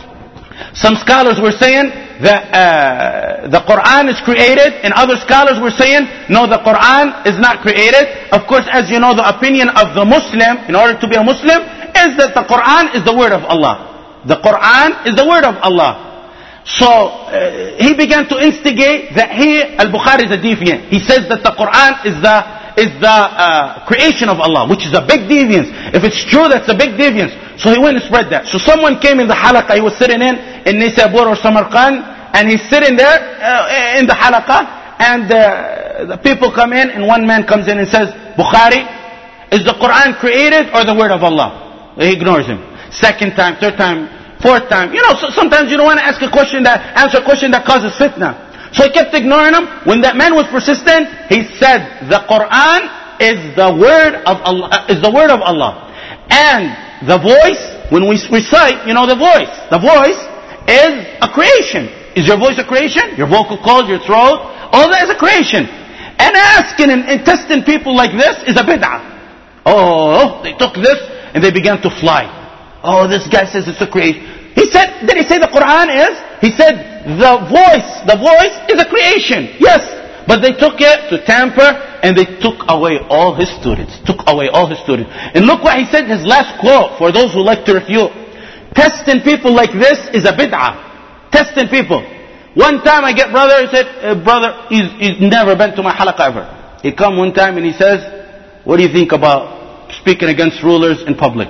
Speaker 1: some scholars were saying that uh, the Quran is created, and other scholars were saying, no, the Quran is not created. Of course, as you know, the opinion of the Muslim, in order to be a Muslim, is that the Quran is the word of Allah. The Quran is the word of Allah. So, uh, he began to instigate that he, Al-Bukhari is a deviant. He says that the Quran is the is the uh, creation of Allah, which is a big deviance. If it's true, that's a big deviance. So he went and spread that. So someone came in the halaqah, he was sitting in, in Nisabur or Samarkand, and he's sitting there uh, in the halaqah, and uh, the people come in, and one man comes in and says, Bukhari, is the Quran created or the word of Allah? He ignores him. Second time, third time, fourth time. You know, so sometimes you don't want to ask a question that, answer a question that causes fitna. So he kept ignoring him. When that man was persistent, he said, the Quran is the word of Allah, is the word of Allah. And the voice, when we recite, you know the voice. The voice is a creation. Is your voice a creation? Your vocal cords, your throat, all that is a creation. And asking and, and testing people like this is a bid'ah. Oh, they took this and they began to fly. Oh, this guy says it's a creation. He said, did he say the Quran is? He said, the voice, the voice is a creation. Yes. But they took it to tamper, and they took away all his students. Took away all his students. And look what he said, his last quote, for those who like to refute. Testing people like this is a bid'ah. Testing people. One time I get brother, he said, uh, brother, he's, he's never been to my halaqah ever. He come one time and he says, what do you think about speaking against rulers in public?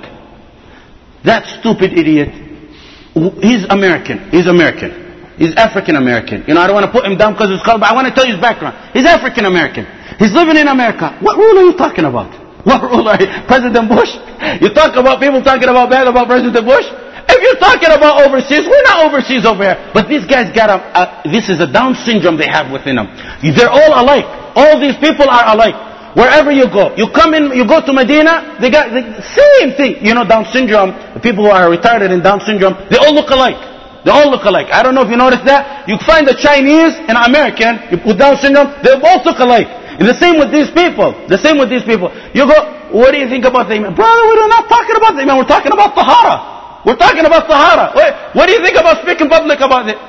Speaker 1: That stupid idiot. He's American. He's American. He's African American. You know, I don't want to put him down because he's called, but I want to tell you his background. He's African American. He's living in America. What rule are you talking about? What rule are you? President Bush? You talk about people talking about bad about President Bush? If you're talking about overseas, we're not overseas over here. But these guys got a, a this is a Down syndrome they have within them. They're all alike. All these people are alike. Wherever you go, you come in, you go to Medina, they got the same thing. You know, Down syndrome, the people who are retarded in Down syndrome, they all look alike. They all look alike. I don't know if you noticed that. You find the Chinese and American with Down syndrome, they both look alike. And the same with these people. The same with these people. You go, what do you think about the Imam? Brother, we're not talking about the Imam. We're talking about Tahara. We're talking about Tahara. What, what do you think about speaking public about it?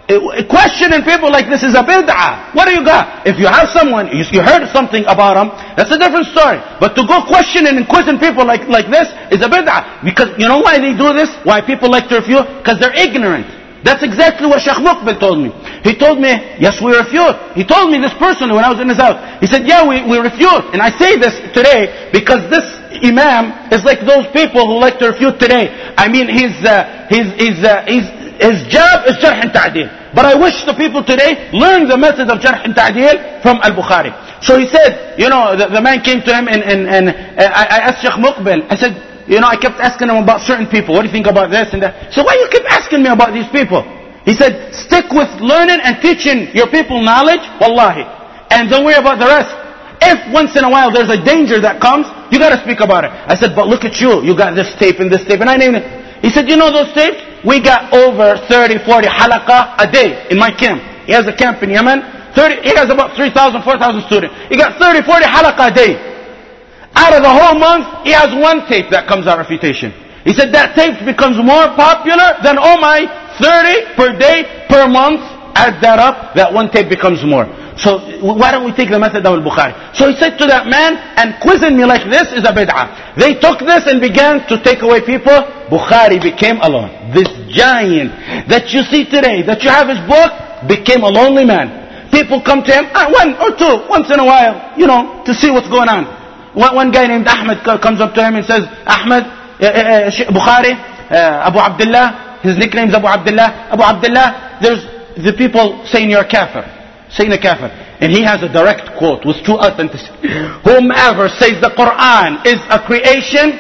Speaker 1: Questioning people like this is a bid'ah. What do you got? If you have someone, you, you heard something about them, that's a different story. But to go questioning and quizzing people like, like this is a bid'ah. Because you know why they do this? Why people like to refute? Because they're ignorant. That's exactly what Sheikh Muqbil told me. He told me, yes, we refute. He told me this personally when I was in his house. He said, yeah, we, we refute. And I say this today because this Imam is like those people who like to refute today. I mean, his, uh, his, his, uh, his, his job is Jarh and Ta'deel. But I wish the people today learn the method of Jarh and Ta'deel from Al-Bukhari. So he said, you know, the, the man came to him and, and, and uh, I, I asked Sheikh Muqbil, I said, you know, I kept asking him about certain people. What do you think about this and that? So why you keep asking me about these people? He said, stick with learning and teaching your people knowledge, wallahi. And don't worry about the rest. If once in a while there's a danger that comes, you gotta speak about it. I said, but look at you. You got this tape and this tape. And I named it. He said, you know those tapes? We got over thirty, forty halaqah a day in my camp. He has a camp in Yemen. thirty, he has about three thousand, four thousand students. He got thirty, forty halaqah a day. Out of the whole month, he has one tape that comes out refutation. He said that tape becomes more popular than all my thirty per day, per month. Add that up, that one tape becomes more. So why don't we take the method of Al-Bukhari? So he said to that man, and quizzing me like this is a bid'ah. They took this and began to take away people. Bukhari became alone. This giant that you see today, that you have his book, became a lonely man. People come to him, uh, one or two, once in a while, you know, to see what's going on. One, one guy named Ahmed comes up to him and says, Ahmed, uh, uh, Bukhari, uh, Abu Abdullah, his nickname is Abu Abdullah. Abu Abdullah, there's the people saying you're kafir. Saying a kafir. And he has a direct quote with true authenticity. Whomever says the Quran is a creation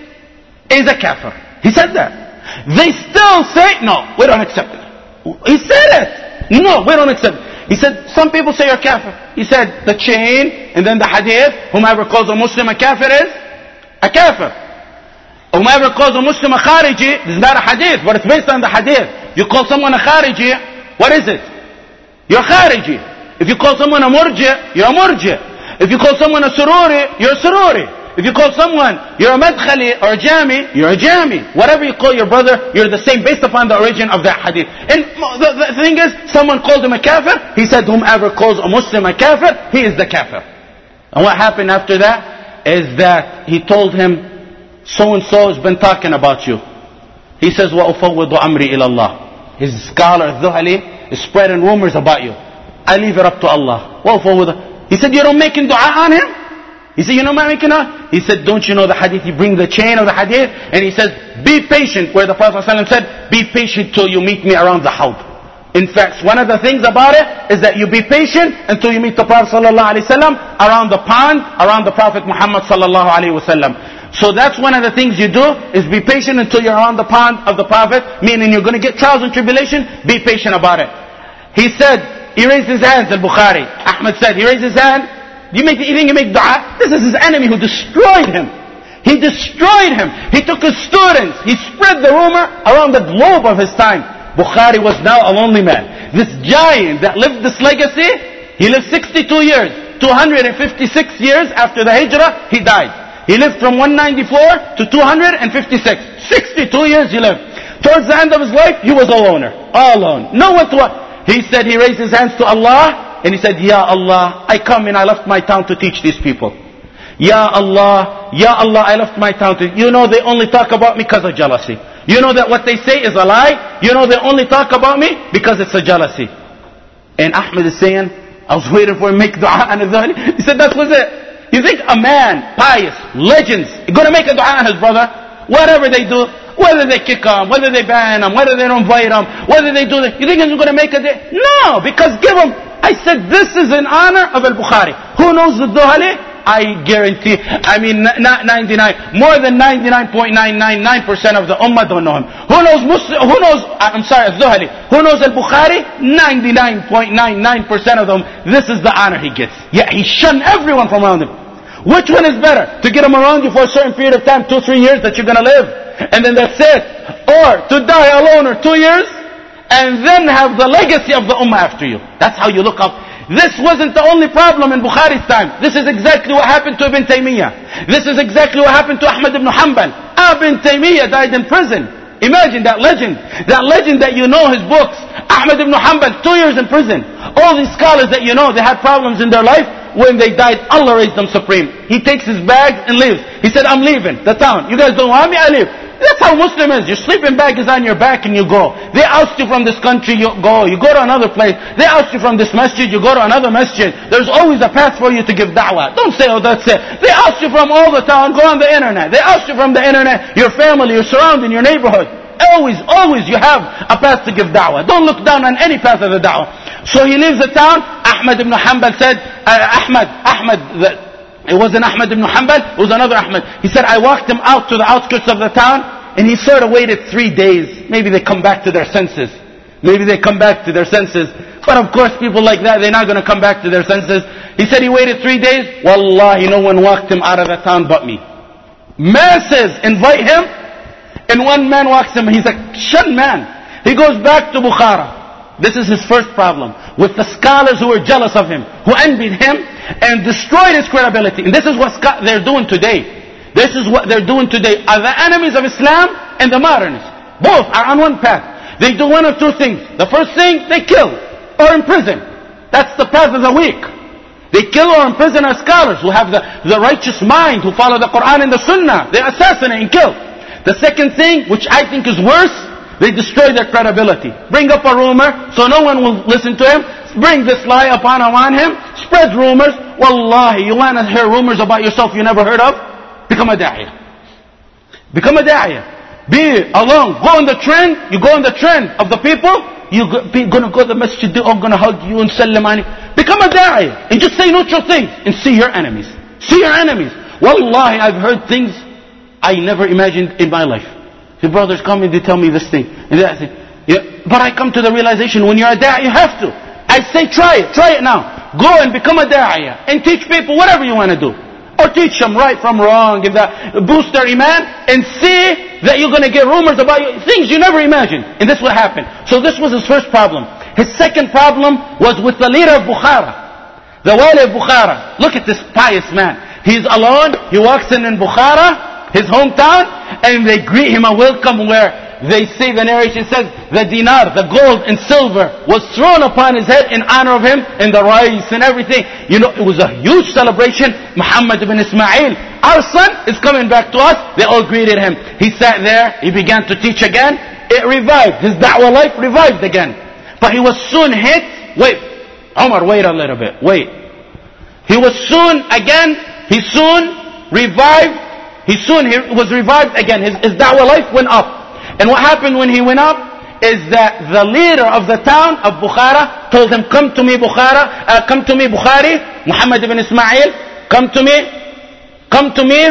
Speaker 1: is a kafir. He said that. They still say, no, we don't accept it. He said it. No, we don't accept it. He said, some people say you're kafir. He said, the chain, and then the hadith, whomever calls a Muslim a kafir is a kafir. Whomever calls a Muslim a khariji, this is not a hadith, but it's based on the hadith. You call someone a khariji, what is it? You're khariji. If you call someone a murji, you're a murji. If you call someone a sururi, you're a sururi. If you call someone, you're a madkhali or a jami, you're a jami. Whatever you call your brother, you're the same based upon the origin of that hadith. And the, the thing is, someone called him a kafir, he said, whomever calls a Muslim a kafir, he is the kafir. And what happened after that is that he told him, so-and-so has been talking about you. He says, وَأُفَوِّضُ أَمْرِي إِلَى اللَّهِ. His scholar, Dhuhali, is spreading rumors about you. I leave it up to Allah. وَأُفَوِّضُ. He said, you don't making dua on him? He said, you know what I'm making dua? He said, don't you know the hadith? He brings the chain of the hadith, and he says, be patient, where the Prophet ﷺ said, be patient till you meet me around the hawd. In fact, one of the things about it is that you be patient until you meet the Prophet ﷺ around the pond, around the Prophet Muhammad ﷺ. So that's one of the things you do, is be patient until you're around the pond of the Prophet, meaning you're going to get trials and tribulation, be patient about it. He said, he raised his hands, Al-Bukhari. Ahmed said, he raised his hand, you, make, you think you make dua? This is his enemy who destroyed him. He destroyed him. He took his students. He spread the rumor around the globe of his time. Bukhari was now a lonely man. This giant that lived this legacy, he lived sixty-two years. two hundred fifty-six years after the hijrah, he died. He lived from one ninety-four to two hundred fifty-six. sixty-two years he lived. Towards the end of his life, he was a loner. All alone. No one to what? He said he raised his hands to Allah, and he said, Ya Allah, I come and I left my town to teach these people. Ya Allah, Ya Allah, I left my town to... You know they only talk about me because of jealousy. You know that what they say is a lie. You know they only talk about me because it's a jealousy. And Ahmed is saying, I was waiting for him to make dua on his Dhuhali. He said, that was it. You think a man, pious, legends, going to make a dua on his brother? Whatever they do, whether they kick him, whether they ban him, whether they don't invite him, whether they do that, you think he's going to make a day? No, because give him. I said, this is in honor of Al-Bukhari. Who knows the Dhuhali? I guarantee, I mean, not ninety-nine, more than ninety-nine point nine nine nine percent of the Ummah don't know him. Who knows Muslim, who knows, I'm sorry, Dhuhali, who knows Al-Bukhari? ninety-nine point nine nine percent of them, this is the honor he gets. Yeah, he shunned everyone from around him. Which one is better? To get him around you for a certain period of time, two, three years that you're going to live, and then that's it. Or to die alone or two years, and then have the legacy of the Ummah after you. That's how you look up. This wasn't the only problem in Bukhari's time. This is exactly what happened to Ibn Taymiyyah. This is exactly what happened to Ahmad ibn Hanbal. Ibn Taymiyyah died in prison. Imagine that legend. That legend that you know his books. Ahmad ibn Hanbal, two years in prison. All these scholars that you know, they had problems in their life. When they died, Allah raised them supreme. He takes his bag and leaves. He said, I'm leaving the town. You guys don't want me? I leave. That's how Muslim is. Your sleeping bag is on your back and you go. They oust you from this country, you go. You go to another place. They oust you from this masjid, you go to another masjid. There's always a path for you to give da'wah. Don't say, oh, that's it. They oust you from all the town, go on the internet. They oust you from the internet, your family, your surrounding, your neighborhood. Always, always you have a path to give da'wah. Don't look down on any path of the da'wah. So he leaves the town. Ahmad ibn Hanbal said, uh, Ahmad, Ahmad, the, it wasn't Ahmad ibn Hanbal, it was another Ahmad. He said, I walked him out to the outskirts of the town, and he sort of waited three days. Maybe they come back to their senses. Maybe they come back to their senses. But of course, people like that, they're not going to come back to their senses. He said he waited three days. Wallahi, no one walked him out of the town but me. Masses invite him, and one man walks him. He's a shunned man. He goes back to Bukhara. This is his first problem. With the scholars who were jealous of him, who envied him, and destroyed his credibility. And this is what they're doing today. This is what they're doing today. Are the enemies of Islam and the modernists. Both are on one path. They do one of two things. The first thing, they kill or imprison. That's the path of the weak. They kill or imprison our scholars who have the, the righteous mind, who follow the Quran and the Sunnah. They assassinate and kill. The second thing, which I think is worse, they destroy their credibility. Bring up a rumor so no one will listen to him. Bring this lie upon on him. Spread rumors. Wallahi, you want to hear rumors about yourself you never heard of? Become a da'iyah. Become a da'iyah. Be alone. Go on the trend. You go on the trend of the people. You're going to go to the masjid. They're all going to hug you and salam on you. Become a da'iyah. And just say neutral things. And see your enemies. See your enemies. Wallahi, I've heard things I never imagined in my life. The brothers come and they tell me this thing and that thing. Yeah. But I come to the realization, when you're a da'iyah, you have to. I say try it. Try it now. Go and become a da'iyah. And teach people whatever you want to do. Or teach them right from wrong, and that, boost their iman, and see that you're going to get rumors about you, things you never imagined. And this will happen. So this was his first problem. His second problem was with the leader of Bukhara. The wali of Bukhara. Look at this pious man. He's alone. He walks in in Bukhara, his hometown, and they greet him a welcome where they say, the narration says, the dinar, the gold and silver was thrown upon his head in honor of him, and the rice and everything. You know, it was a huge celebration. Muhammad ibn Ismail, our son, is coming back to us. They all greeted him. He sat there. He began to teach again. It revived. His da'wah life revived again. But he was soon hit. Wait. Umar, wait a little bit. Wait. He was soon again, he soon revived. He soon he was revived again. His, his da'wah life went up. And what happened when he went up is that the leader of the town of Bukhara told him, come to me Bukhara, uh, come to me Bukhari, Muhammad ibn Ismail, come to me, come to me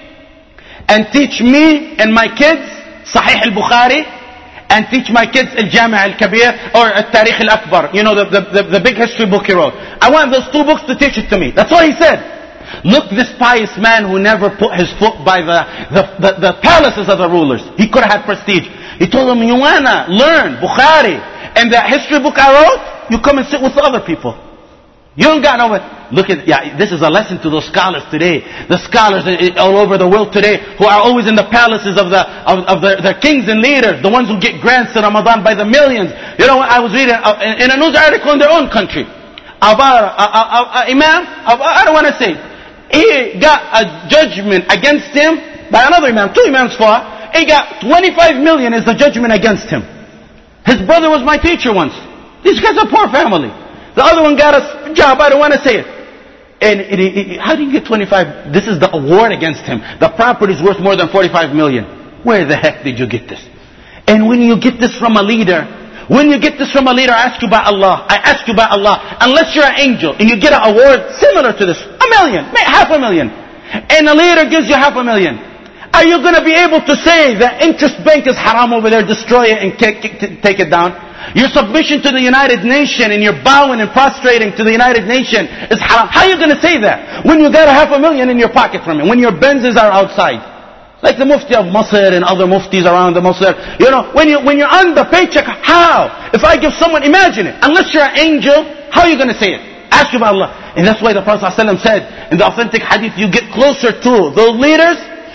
Speaker 1: and teach me and my kids Sahih al-Bukhari, and teach my kids al-Jami' al-Kabir or al-Tarikh al-Akbar, you know, the, the, the big history book he wrote. I want those two books to teach it to me. That's what he said. Look, this pious man who never put his foot by the, the, the, the palaces of the rulers. He could have had prestige. He told them, you wanna learn Bukhari and that history book I wrote? You come and sit with the other people. You don't got no... Look at, yeah, this is a lesson to those scholars today. The scholars all over the world today who are always in the palaces of the of, of the, their kings and leaders. The ones who get grants to Ramadan by the millions. You know, I was reading in a news article in their own country about a, a, a, a imam, I don't want to say, he got a judgment against him by another imam. Two imams fought. He got twenty-five million as the judgment against him. His brother was my teacher once. These guys are poor family. The other one got a job. I don't want to say it. And it, it, it, how do you get twenty-five? This is the award against him. The property is worth more than forty-five million. Where the heck did you get this? And when you get this from a leader, when you get this from a leader, I ask you by Allah. I ask you by Allah. Unless you're an angel and you get an award similar to this, a million, half a million, and a leader gives you half a million, are you going to be able to say that interest bank is haram over there, destroy it and take, take it down? Your submission to the United Nations and your bowing and prostrating to the United Nations is haram. How are you going to say that when you got a half a million in your pocket from it, when your Benzes are outside? Like the Mufti of Masr and other Muftis around the Masr. You know, when, you, when you're on the paycheck, how? If I give someone, imagine it. Unless you're an angel, how are you going to say it? Ask you by Allah. And that's why the Prophet ﷺ said in the authentic hadith, you get closer to those leaders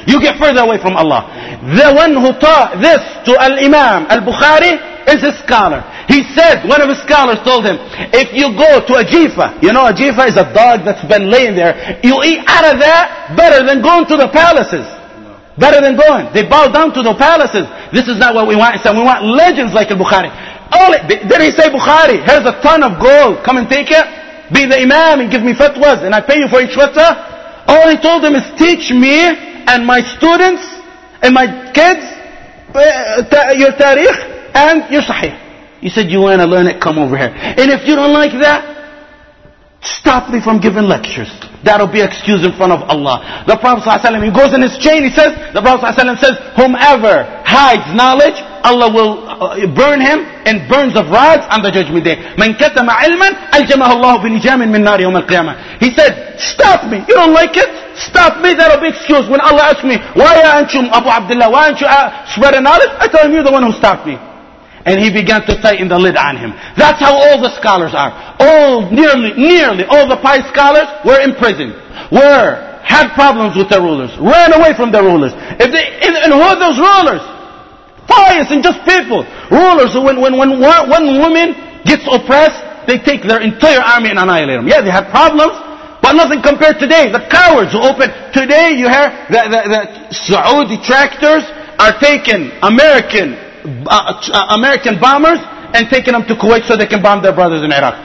Speaker 1: you get further away from Allah. The one who taught this to Al-Imam Al-Bukhari is a scholar. He said, one of his scholars told him, if you go to a jifa, you know a jifa is a dog that's been laying there, you eat out of that better than going to the palaces. Better than going. They bow down to the palaces. This is not what we want. We want legends like Al-Bukhari. All it, did he say, Bukhari, here's a ton of gold, come and take it? Be the imam and give me fatwas and I pay you for each fatwa? All he told him is teach me and my students and my kids uh, your tariq and your sahih. He said, you want to learn it, come over here. And if you don't like that, stop me from giving lectures. That'll be excused in front of Allah. The Prophet ﷺ, he goes in his chain, he says, the Prophet ﷺ says, whomever hides knowledge, Allah will burn him in burns of rods on the judgment day. من كتم علما ألجمه الله بلجام من نار يوم القيامة. He said, stop me. You don't like it? Stop me. That'll be excused. When Allah asks me, why aren't you Abu Abdullah? Why aren't you uh, spreading knowledge? I tell him, you're the one who stopped me. And he began to tighten the lid on him. That's how all the scholars are. All, nearly, nearly all the pious scholars were in prison. Were, had problems with the rulers. Ran away from the rulers. If they, and, and who are those rulers? Pious and just people. Rulers who when, when, when one woman gets oppressed, they take their entire army and annihilate them. Yeah, they have problems, but nothing compared to today. The cowards who open, today you hear the, the, the Saudi tractors are taking American Uh, uh, American bombers and taking them to Kuwait so they can bomb their brothers in Iraq.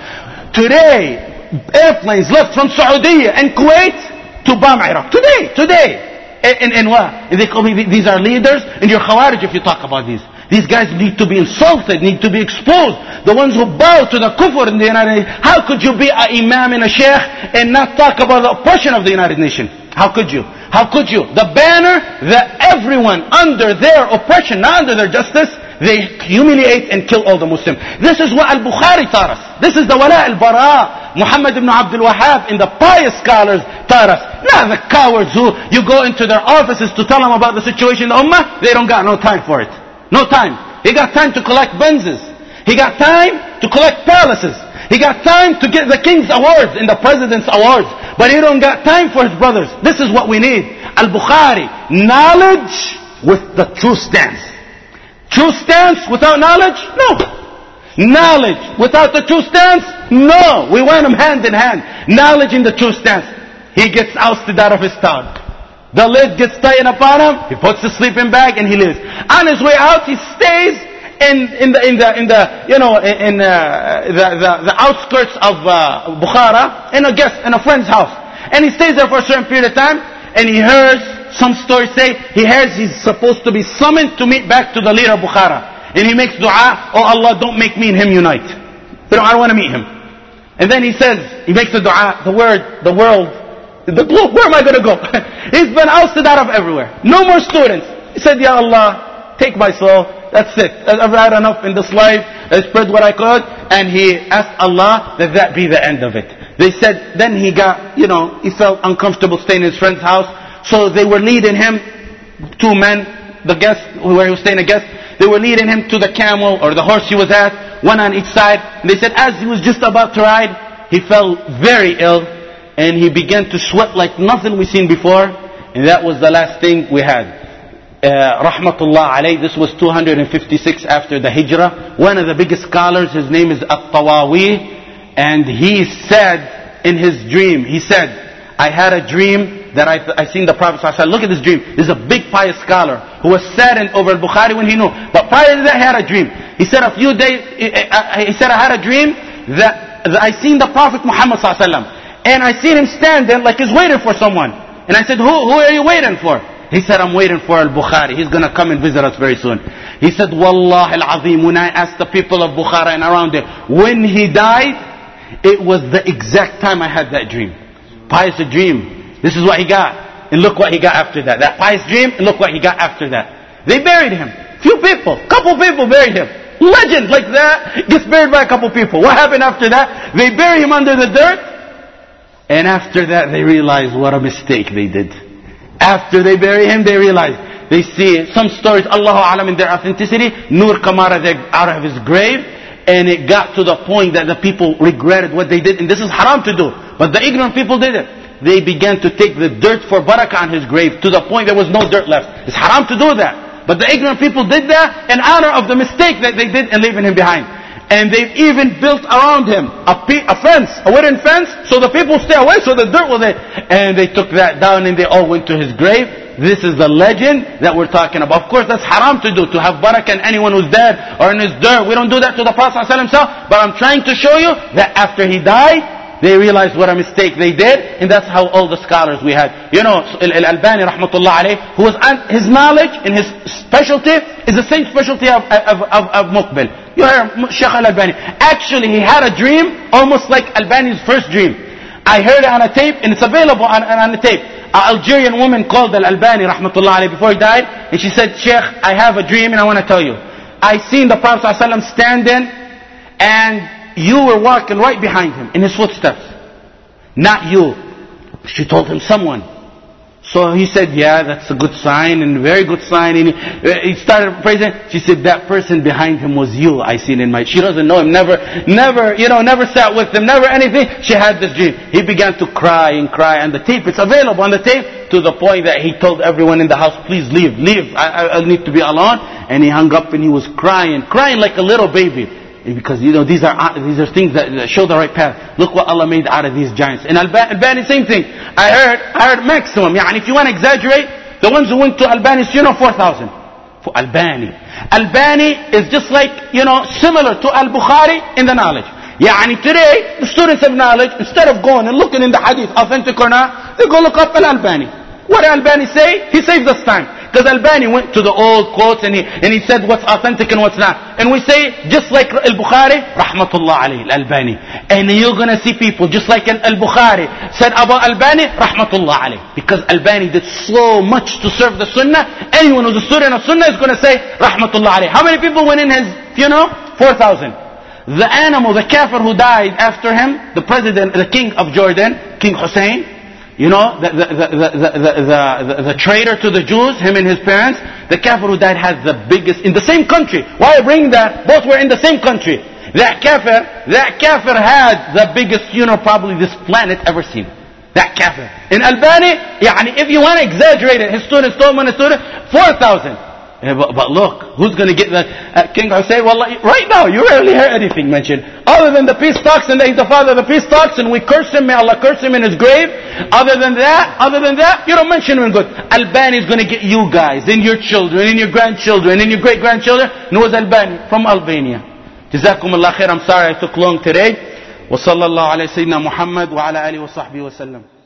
Speaker 1: Today, airplanes left from Saudi and Kuwait to bomb Iraq. Today, today. And, and what? They call me, these are leaders, and you're Khawarij if you talk about these. These guys need to be insulted, need to be exposed. The ones who bow to the kufr in the United Nations. How could you be an imam and a sheikh and not talk about the oppression of the United Nations? How could you? How could you? The banner that everyone under their oppression, not under their justice, they humiliate and kill all the Muslims. This is what Al-Bukhari taught us. This is the wala al-bara. Muhammad ibn Abdul Wahhab and the pious scholars taught us. Not the cowards who you go into their offices to tell them about the situation in the ummah. They don't got no time for it. No time. He got time to collect Benzes. He got time to collect palaces. He got time to get the king's awards and the president's awards. But he don't got time for his brothers. This is what we need. Al-Bukhari, knowledge with the true stance. True stance without knowledge? No. Knowledge without the true stance? No. We want them hand in hand. Knowledge in the true stance. He gets ousted out of his town. The lid gets tightened upon him. He puts the sleeping bag and he leaves. On his way out, he stays in in the in the in the you know in uh, the, the the outskirts of uh, Bukhara in a guest in a friend's house, and he stays there for a certain period of time, and he hears some stories say he hears he's supposed to be summoned to meet back to the leader of Bukhara, and he makes dua, oh Allah, don't make me and him unite. But I don't want to meet him. And then he says, he makes the dua, the word, the world, the globe, where am I going to go? He's been ousted out of everywhere. No more students. He said, Ya Allah, take my soul. That's it. I've had enough in this life. I spread what I could. And he asked Allah that that be the end of it. They said, then he got, you know, he felt uncomfortable staying in his friend's house. So they were leading him, two men, the guest, where he was staying a guest, they were leading him to the camel or the horse he was at, one on each side. And they said as he was just about to ride, he fell very ill. And he began to sweat like nothing we've seen before. And that was the last thing we had. Uh, Rahmatullah alayh, this was two hundred fifty-six after the Hijrah. One of the biggest scholars, his name is At-Tawawi, and he said in his dream, he said, I had a dream that I, I seen the Prophet ﷺ. Look at this dream. This is a big pious scholar who was saddened over Bukhari when he knew. But prior to that, he had a dream. He said a few days, he said I had a dream that, that I seen the Prophet Muhammad ﷺ, and I seen him standing like he's waiting for someone. And I said, who, who are you waiting for? He said, I'm waiting for Al-Bukhari. He's going to come and visit us very soon. He said, Wallah al-Azim, when I asked the people of Bukhara and around there, when he died, it was the exact time I had that dream. Pious dream. This is what he got. And look what he got after that. That pious dream, and look what he got after that. They buried him. Few people, couple people buried him. Legend like that gets buried by a couple people. What happened after that? They bury him under the dirt. And after that, they realized what a mistake they did. After they bury him, they realize, they see some stories, Allahu Alam in their authenticity, Nur come out of, their, out of his grave, and it got to the point that the people regretted what they did, and this is haram to do, but the ignorant people did it. they began to take the dirt for barakah on his grave to the point there was no dirt left. It's haram to do that. But the ignorant people did that in honor of the mistake that they did in leaving him behind. And they've even built around him a, pe- a fence, a wooden fence, so the people stay away, so the dirt will there. And they took that down and they all went to his grave. This is the legend that we're talking about. Of course, that's haram to do, to have barakah in anyone who's dead or in his dirt. We don't do that to the Prophet ﷺ himself. But I'm trying to show you that after he died, they realized what a mistake they did, and that's how all the scholars we had. You know, Al-Albani rahmatullah alayh, who was his knowledge and his specialty is the same specialty of, of, of, of Muqbil. You hear Shaykh Al-Albani. Actually, he had a dream almost like Albani's first dream. I heard it on a tape, and it's available on, on the tape. An Algerian woman called Al-Albani rahmatullah alayh before he died, and she said, Sheikh, I have a dream and I want to tell you. I seen the Prophet ﷺ standing, and you were walking right behind him in his footsteps. Not you. She told him someone. So he said, yeah, that's a good sign and a very good sign. And he started praising. She said, that person behind him was you, I seen in my... She doesn't know him, never, never, you know, never sat with him, never anything. She had this dream. He began to cry and cry. And the tape, it's available on the tape, to the point that he told everyone in the house, please leave, leave. I, I, I need to be alone. And he hung up and he was crying, crying like a little baby. Because, you know, these are these are things that show the right path. Look what Allah made out of these giants. And Albani, same thing. I heard, I heard maximum. Yani if you want to exaggerate, the ones who went to Albani's funeral, four thousand. For Albani. Albani is just like, you know, similar to Al-Bukhari in the knowledge. Yani today, the students of knowledge, instead of going and looking in the hadith, authentic or not, they go look up Al-Albani. What did Albani say? He saves us time. Because Albani went to the old quotes and he, and he said what's authentic and what's not. And we say, just like Al-Bukhari, Rahmatullah alayhi, Al-Albani. And you're going to see people, just like Al-Bukhari said about Albani, Rahmatullah alayhi. Because Albani did so much to serve the Sunnah. Anyone who's a student of Sunnah is going to say, Rahmatullah alayhi. How many people went in his funeral? four thousand. The animal, the kafir who died after him, the president, the king of Jordan, King Hussein, you know, the, the, the, the, the, the, the traitor to the Jews, him and his parents, the kafir who died has the biggest, in the same country. Why I bring that? Both were in the same country. That kafir, that kafir had the biggest funeral probably this planet ever seen. That kafir. In Albani, yani if you want to exaggerate it, his students told him, his student, four thousand. Yeah, but, but look, who's going to get the uh, King Hussein? Well, right now, you rarely hear anything mentioned. Other than the peace talks, and that he's the father of the peace talks, and we curse him, may Allah curse him in his grave. Other than that, other than that, you don't mention him in good. Albani is going to get you guys, and your children, and your grandchildren, and your great-grandchildren. And who was Albani? From Albania. Jazakum Allah khair. I'm sorry I took long today. Wa sallallahu alayhi Sayyidina Muhammad wa ala alihi wa sahbihi wa sallam.